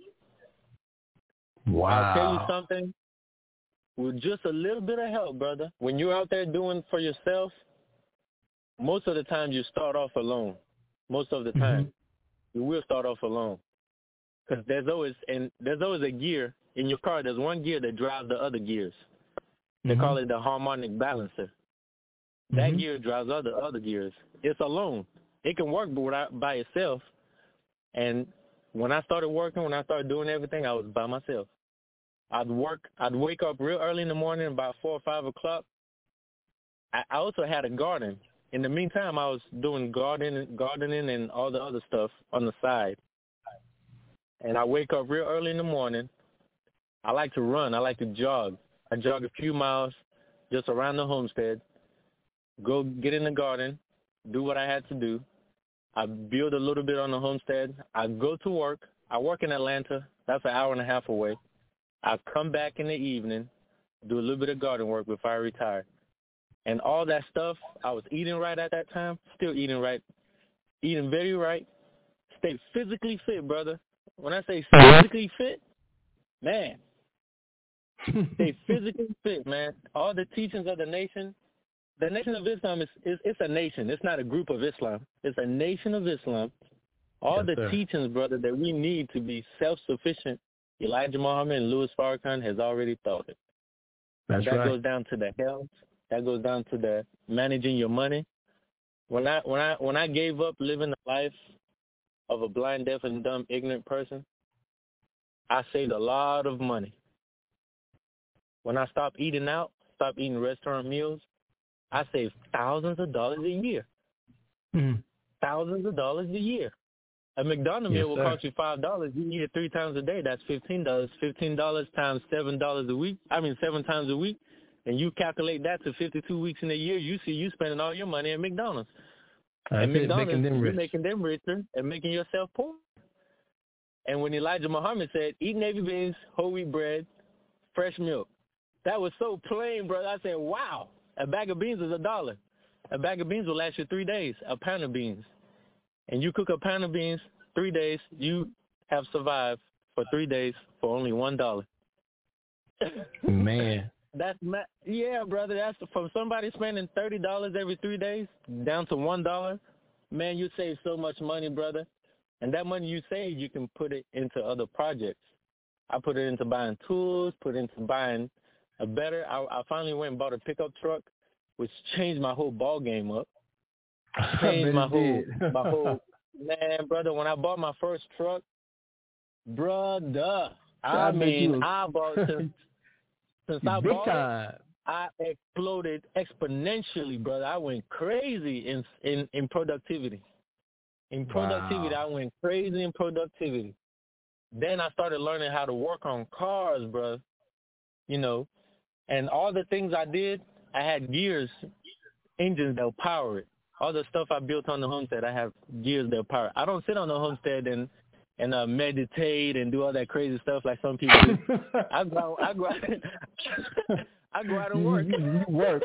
Wow! I'll tell you something. With just a little bit of help, brother. When you're out there doing for yourself, most of the time you start off alone. Most of the time, mm-hmm. you will start off alone, because there's always and there's always a gear. In your car, there's one gear that drives the other gears. They mm-hmm. call it the harmonic balancer. That mm-hmm. gear drives other other gears. It's alone. It can work by itself. And when I started working, when I started doing everything, I was by myself. I'd work. I'd wake up real early in the morning, about four or five o'clock. I, I also had a garden. In the meantime, I was doing gardening, gardening and all the other stuff on the side. And I wake up real early in the morning. I like to run. I like to jog. I jog a few miles just around the homestead, go get in the garden, do what I had to do. I build a little bit on the homestead. I go to work. I work in Atlanta. That's an hour and a half away. I come back in the evening, do a little bit of garden work before I retire. And all that stuff, I was eating right at that time, still eating right, eating very right, stay physically fit, brother. When I say physically fit, man, stay physically fit, man. All the teachings of the nation, the Nation of Islam is, is it's a nation. It's not a group of Islam. It's a nation of Islam. All Yes, the sir. teachings, brother, that we need to be self-sufficient, Elijah Muhammad and Louis Farrakhan has already taught it. That's that right. goes down to the health. That goes down to the managing your money. When I when I when I gave up living the life of a blind, deaf, and dumb, ignorant person, I saved a lot of money. When I stopped eating out, stopped eating restaurant meals, I saved thousands of dollars a year. Mm. Thousands of dollars a year. A McDonald's Yes, meal will sir. cost you five dollars. You eat it three times a day. That's fifteen dollars. Fifteen dollars times seven dollars a week. I mean, seven times a week. And you calculate that to fifty-two weeks in a year. You see, you spending all your money at McDonald's. That's and it, McDonald's, making them you're rich. making them richer and making yourself poor. And when Elijah Muhammad said, "Eat navy beans, whole wheat bread, fresh milk," that was so plain, brother. I said, "Wow, a bag of beans is a dollar. A bag of beans will last you three days. A pound of beans." And you cook a pound of beans, three days, you have survived for three days for only one dollar. Man. That's ma- yeah, brother. That's from somebody spending thirty dollars every three days down to one dollar. Man, you save so much money, brother. And that money you save, you can put it into other projects. I put it into buying tools, put it into buying a better. I, I finally went and bought a pickup truck, which changed my whole ball game up. Changed my whole, my whole, man, brother, when I bought my first truck, brother, I, I mean, you. I bought, since, since I big bought time. it, I exploded exponentially, brother. I went crazy in in, in productivity. In productivity, Wow. I went crazy in productivity. Then I started learning how to work on cars, brother, you know, and all the things I did, I had gears, engines that would power it. All the stuff I built on the homestead, I have gears that power. I don't sit on the homestead and and uh, meditate and do all that crazy stuff like some people do. I go, I go, I go out and work. You, you work.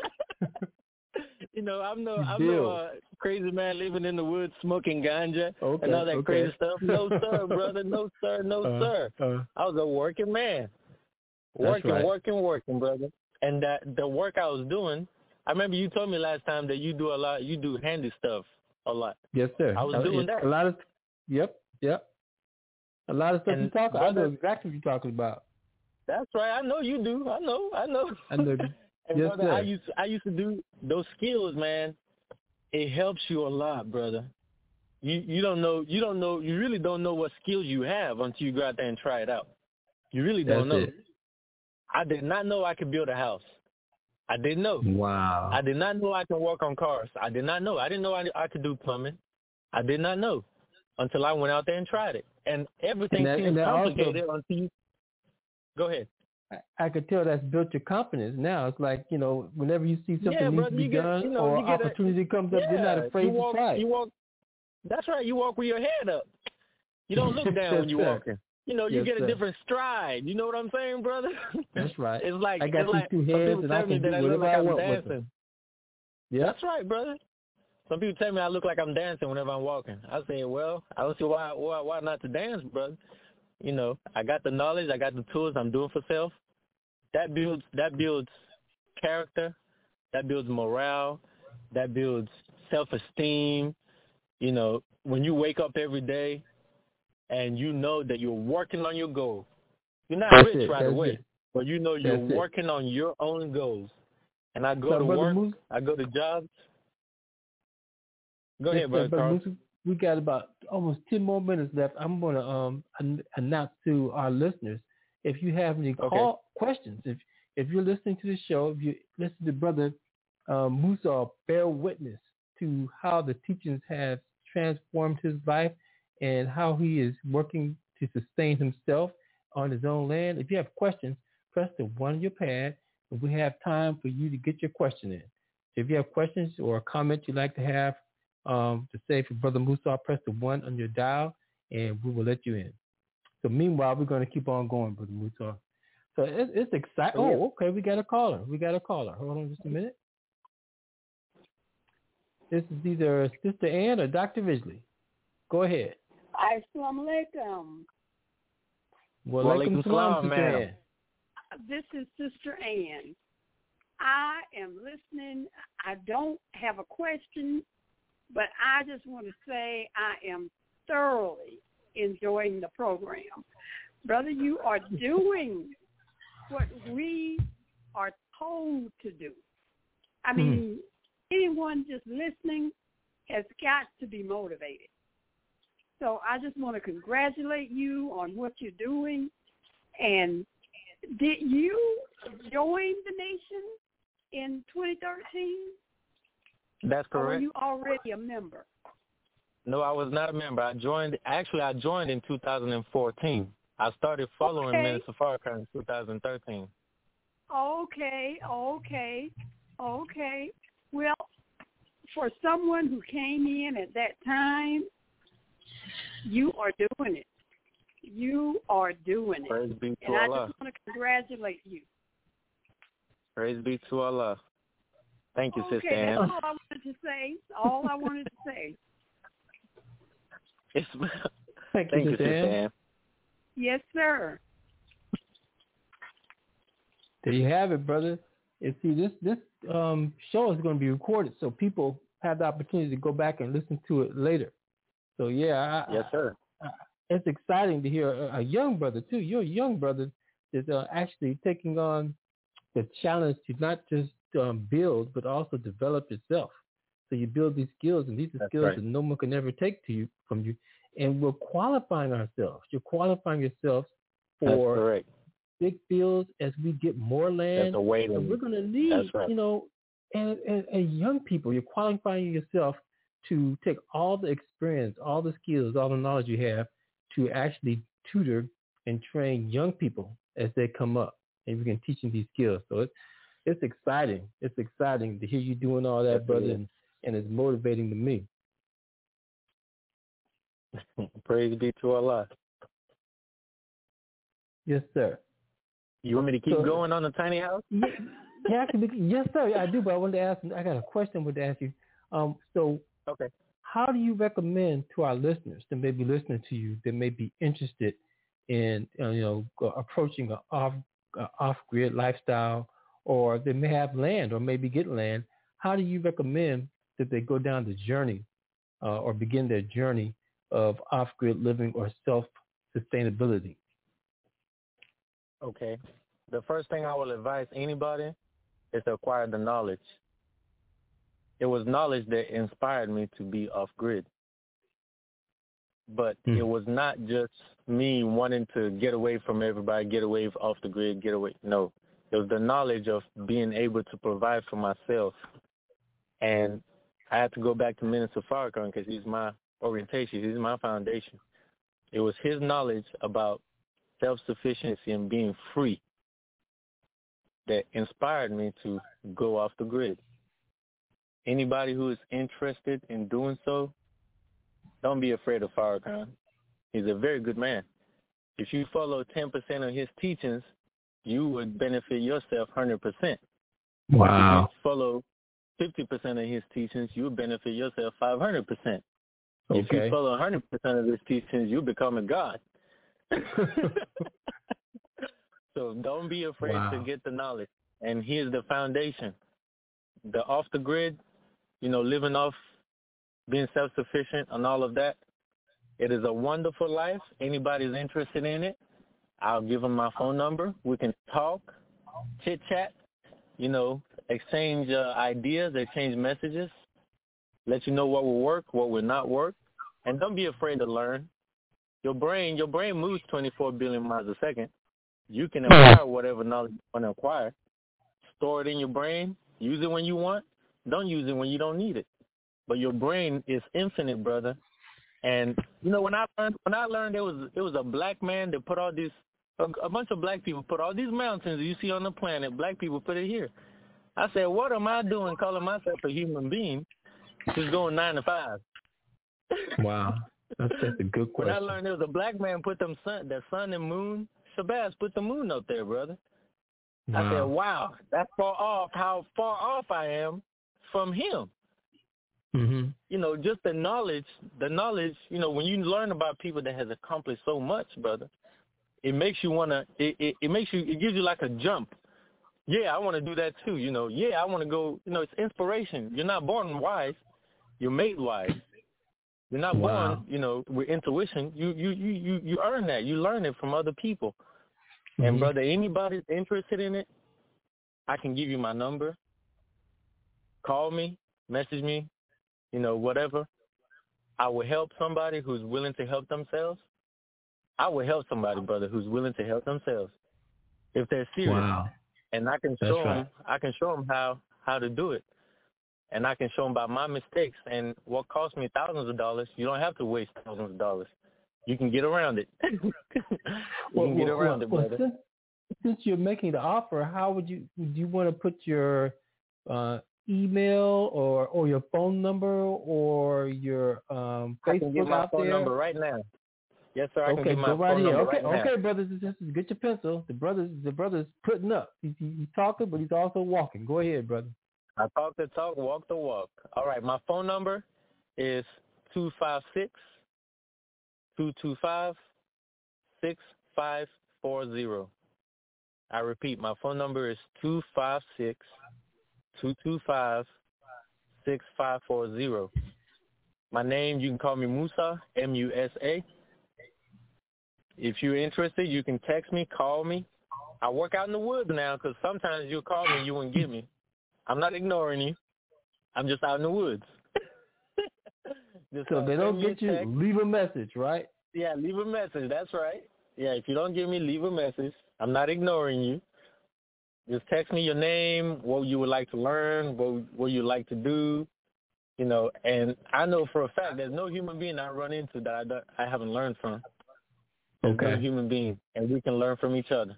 You know, I'm no, you I'm no uh, crazy man living in the woods smoking ganja okay, and all that okay. crazy stuff. No, sir, brother. No, sir. No, uh, sir. Uh, I was a working man, working, right. working, working, brother. And that the work I was doing. I remember you told me last time that you do a lot. You do handy stuff a lot. Yes, sir. I was doing that. A lot of, yep, yep. A lot of stuff and you talk about. brother, I know exactly what you're talking about. That's right. I know you do. I know. I know. I know. and yes, brother, sir. I used to, I used to do those skills, man. It helps you a lot, brother. You you don't know. You don't know. You really don't know what skills you have until you go out there and try it out. You really don't That's know. It. I did not know I could build a house. I didn't know. Wow. I did not know I could work on cars. I did not know. I didn't know I, I could do plumbing. I did not know until I went out there and tried it. And everything and that, seems and that complicated also, until you... Go ahead. I, I could tell that's built your confidence now. It's like, you know, whenever you see something yeah, needs brother, to be get, done you know, or you get opportunity a, comes yeah, up, you're not afraid you walk, to try it. You walk, that's right. You walk with your head up. You don't look down when you're walking. You know, you yes, get a sir. different stride. You know what I'm saying, brother? That's right. It's like I got it's these like, two hands and I can do whatever like I I'm want dancing. with them. Yeah, that's right, brother. Some people tell me I look like I'm dancing whenever I'm walking. I say, well, I don't see why why why not to dance, brother. You know, I got the knowledge, I got the tools. I'm doing for self. That builds that builds character. That builds morale. That builds self-esteem. You know, when you wake up every day and you know that you're working on your goal. You're not That's rich it. right That's away, it. but you know you're That's working it. on your own goals. And I go so, to Brother work, Moose, I go to jobs. Go yes, ahead, Brother Brother Carl. Moose, we got about almost ten more minutes left. I'm going to um, an- announce to our listeners, if you have any Okay. call questions, if if you're listening to the show, if you listen to Brother um, Musa bear witness to how the teachings have transformed his life and how he is working to sustain himself on his own land. If you have questions, press the one on your pad, and we have time for you to get your question in. If you have questions or a comment you'd like to have um, to say for Brother Musa, press the one on your dial, and we will let you in. So meanwhile, we're going to keep on going, Brother Musa. So it, it's exciting. Oh, okay, we got a caller. We got a caller. Hold on just a minute. This is either Sister Ann or Doctor Visley. Go ahead. Assalamu alaikum. Wa alaikum salam, Sister ma'am. Ann. This is Sister Ann. I am listening. I don't have a question, but I just want to say I am thoroughly enjoying the program. Brother, you are doing what we are told to do. I mean, hmm. anyone just listening has got to be motivated. So I just want to congratulate you on what you're doing. And did you join the nation in twenty thirteen? That's correct. Or were you already a member? No, I was not a member. I joined. Actually, I joined in two thousand fourteen. I started following okay. Minister Farrakhan in two thousand thirteen. Okay, okay, okay. Well, for someone who came in at that time, you are doing it. You are doing it. Praise be to and Allah. I just want to congratulate you. Praise be to Allah. Thank you, okay, Sister Ann. that's all I wanted to say. All I wanted to say. It's, thank, thank you, you, Sister Ann. Yes, sir. There you have it, brother. And see, this this um, show is going to be recorded, so people have the opportunity to go back and listen to it later. So, yeah. I, yes, sir. I, I, it's exciting to hear a, a young brother, too. You're a young brother that's uh, actually taking on the challenge to not just um, build, but also develop yourself. So you build these skills, and these are That's skills right. that no one can ever take to you from you. And we're qualifying ourselves. You're qualifying yourself for big fields as we get more land. That's a way to, and we're going to need, right. you know, and, and, and young people. You're qualifying yourself to take all the experience, all the skills, all the knowledge you have to actually tutor and train young people as they come up. And we can teach them these skills. So it's, it's exciting. It's exciting to hear you doing all that, yes, brother, and, and it's motivating to me. Praise be to Allah. Yes, sir. You want me to keep so, going on the tiny house? Yeah, yeah, actually, yes, sir. I do, but I wanted to ask. I got a question I wanted to ask you. Um, so, okay, how do you recommend to our listeners that may be listening to you that may be interested in, uh, you know, approaching an off uh, off-grid lifestyle, or they may have land or maybe get land? How do you recommend that they go down the journey uh, or begin their journey of off-grid living or self-sustainability? Okay. The first thing I will advise anybody is to acquire the knowledge. It was knowledge that inspired me to be off-grid. But mm. it was not just me wanting to get away from everybody, get away off the grid, get away. No. It was the knowledge of being able to provide for myself. And I had to go back to Minister Farrakhan because he's my orientation. He's my foundation. It was his knowledge about self-sufficiency and being free that inspired me to go off the grid. Anybody who is interested in doing so, don't be afraid of Farrakhan. He's a very good man. If you follow ten percent of his teachings, you would benefit yourself one hundred percent. Wow. If you follow fifty percent of his teachings, you would benefit yourself five hundred percent. Okay. If you follow one hundred percent of his teachings, you become a god. So don't be afraid wow. to get the knowledge. And here's the foundation. The off the grid, you know, living off, being self-sufficient and all of that, it is a wonderful life. Anybody's interested in it, I'll give them my phone number. We can talk, chit-chat, you know, exchange uh, ideas, exchange messages, let you know what will work, what will not work. And don't be afraid to learn. Your brain, your brain moves twenty-four billion miles a second. You can acquire whatever knowledge you want to acquire. Store it in your brain. Use it when you want. Don't use it when you don't need it. But your brain is infinite, brother. And you know, when I learned, when I learned, there was it was a black man that put all these, a, a bunch of black people put all these mountains you see on the planet. Black people put it here. I said, what am I doing, calling myself a human being, just going nine to five? Wow, that's, that's a good question. When I learned there was a black man put them sun, the sun and moon. Shabazz put the moon up there, brother. Wow. I said, wow, that's far off. How far off I am from him. Mm-hmm. You know, just the knowledge, the knowledge, you know, when you learn about people that has accomplished so much, brother, it makes you want to, it, it, it makes you, it gives you like a jump yeah, I want to do that too. You know, yeah, I want to go. You know, it's inspiration. You're not born wise. You're made wise. You're not Wow. born, you know, with intuition. You you you you you earn that. You learn it from other people. Mm-hmm. And brother, anybody's interested in it, I can give you my number. Call me, message me, you know, whatever. I will help somebody who's willing to help themselves. I will help somebody, brother, who's willing to help themselves if they're serious. Wow. And I can show them. I can show them how how to do it. And I can show them about my mistakes and what cost me thousands of dollars. You don't have to waste thousands of dollars. You can get around it. you well, can get well, around well, it, brother. Well, since, since you're making the offer, how would you do you want to put your uh, email or or your phone number or your um, Facebook I can give my out phone there? number right now. Yes, sir. I okay, can give my go right phone here. number Okay, right okay, now. brothers and sisters, get your pencil. The brothers, the brothers putting up. He's, he's talking, but he's also walking. Go ahead, brother. I talk the talk, walk the walk. All right, my phone number is two five six, two two five, six five four zero. I repeat, my phone number is two five six, two two five, six five four zero. My name, you can call me Musa, M U S A. If you're interested, you can text me, call me. I work out in the woods now because sometimes you'll call me and you won't get me. I'm not ignoring you. I'm just out in the woods. So they don't get you, text. Leave a message, right? Yeah, leave a message. That's right. Yeah, if you don't get me, leave a message. I'm not ignoring you. Just text me your name, what you would like to learn, what what you like to do, you know. And I know for a fact there's no human being I run into that I, don't, I haven't learned from. There's okay. no human being, and we can learn from each other.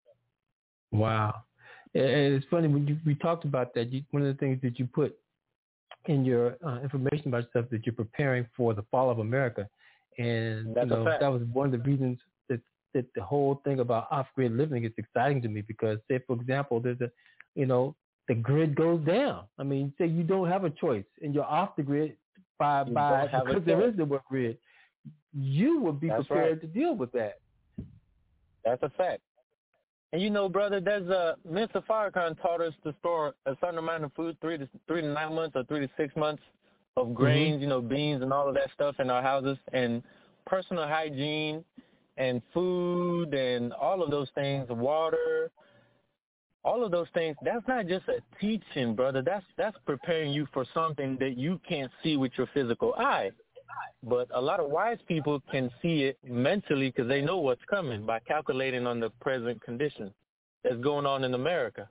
Wow. And it's funny, when you, we talked about that, you, one of the things that you put in your uh, information about yourself that you're preparing for the fall of America. And That's you know, a fact. that was one of the reasons that, that the whole thing about off-grid living is exciting to me because, say, for example, there's a, you know, the grid goes down. I mean, say you don't have a choice and you're off the grid by, by because there is no grid. You would be That's prepared right. to deal with that. That's a fact. And you know, brother, there's a Mister Farrakhan taught us to store a certain amount of food, three to three to nine months or three to six months of grains, mm-hmm. you know, beans and all of that stuff in our houses, and personal hygiene and food and all of those things, water, all of those things. That's not just a teaching, brother. That's that's preparing you for something that you can't see with your physical eye. But a lot of wise people can see it mentally because they know what's coming by calculating on the present condition that's going on in America.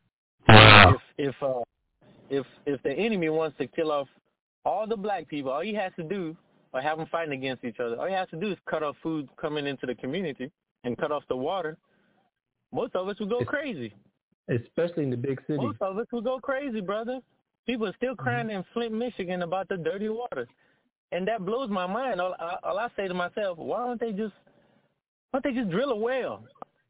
Wow. If if uh, if if the enemy wants to kill off all the black people, all he has to do, or have them fighting against each other, all he has to do is cut off food coming into the community and cut off the water. Most of us will go it's, crazy. Especially in the big cities. Most of us will go crazy, brother. People are still crying mm-hmm. in Flint, Michigan about the dirty water. And that blows my mind. All I, all I say to myself, why don't they just, why don't they just drill a well?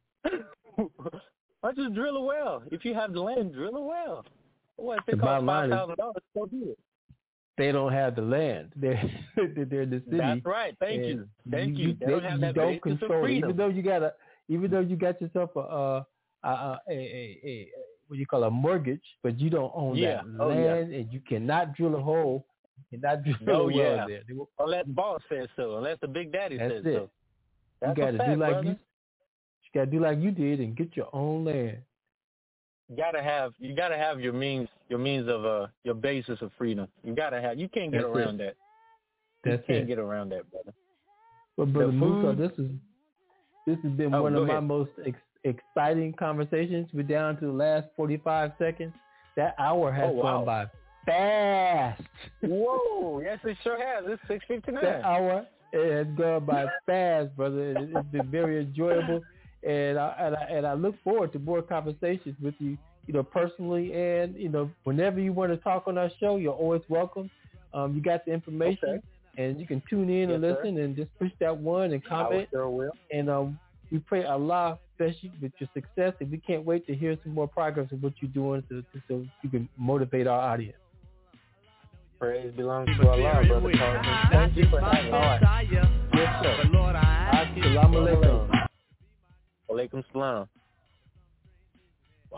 Why don't you just drill a well? If you have the land, drill a well. What if it costs five thousand dollars? Go do it. They don't have the land. They're they're the city. That's right. Thank you. Thank you. you. They, they don't have that don't control it. Even though you got a, even though you got yourself a a a, a, a, a what do you call a mortgage, but you don't own yeah. that oh, land, yeah. and you cannot drill a hole. And not drill oh, a yeah. well there. Will, unless boss says so. Unless the big daddy that's says it. so. That's you got to do like brother. you. You got to do like you did and get your own land. You gotta have. You gotta have your means. Your means of uh. Your basis of freedom. You gotta have. You can't get that's around it. that. That's you can't it. get around that, brother. Well, brother Musa, this is this has been oh, one of ahead. my most ex- exciting conversations. We're down to the last forty-five seconds. That hour has oh, wow. gone by fast. Whoa! Yes, it sure has. It's six fifty-nine. That hour it has gone by fast, brother. It, it's been very enjoyable, and I, and I and I look forward to more conversations with you. You know, personally, and you know, whenever you want to talk on our show, you're always welcome. Um, you got the information, okay. and you can tune in yes, and listen, sir. and just push that one and comment. I sure will. And um, we pray Allah bless you with your success, and we can't wait to hear some more progress of what you're doing, so, so you can motivate our audience. Praise belongs to Allah, brother Carlton. Thank you for having me. All right. Yes, sir. Assalamu alaikum. Alaikum salam. Wow.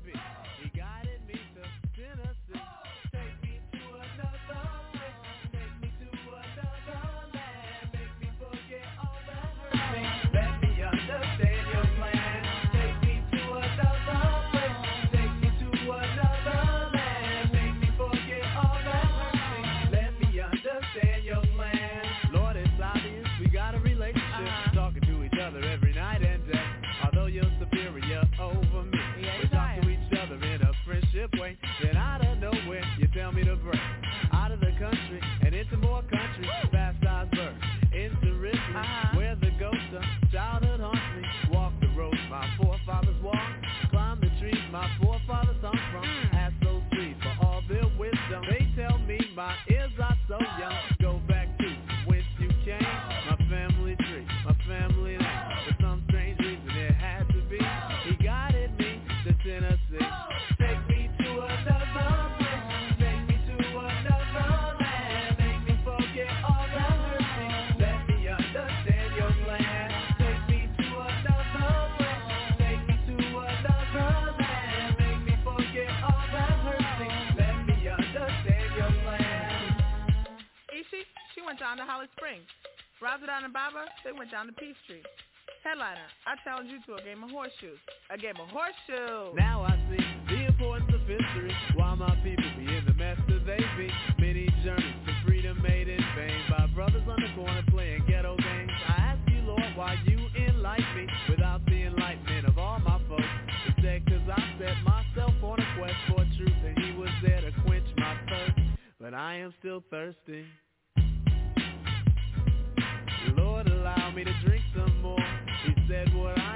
be. He guided me to Tennessee. Take me to another place. Take me to another land. Make me forget all that hurt me. Let me understand your plan. Take me to another place. Take me to another land. Make me forget all that hurt me. Let me understand your plan. Lord, it's obvious we got a relationship. Uh-huh. Talking to each other every night and day. Although you're superior over me, yeah, we talk to each other in a friendship way. Then out of nowhere, you tell me to break out of the country and into more country. Fast size birth, into Richmond, uh-huh. where the ghost of childhood haunts me. Walk the roads my forefathers walked, climb the trees my forefathers hung from. Mm. Ask those trees for all their wisdom. They tell me my ears are so young. Go back to whence you came, my family tree, my family name. For some strange reason it had to be. He guided me to Tennessee. Take me to another place. Take me to another land. Make me forget all that hurt me. Let me understand your plan. Take me to another place. Take me to another land. Make me forget all that hurt me. Let me understand your plan. Ishi, she went down to Holly Springs. Razadon and Baba, they went down to Peachtree. Headliner, I challenge you to a game of horseshoes. A game of horseshoes. Now I see the importance of history. Why my people be in the mess that they be. Many journeys to freedom made in vain by brothers on the corner playing ghetto games. I ask you, Lord, why you enlighten me without the enlightenment of all my folks. It's said cause I set myself on a quest for truth and he was there to quench my thirst. But I am still thirsty. Lord, allow me to drink some more. He said what I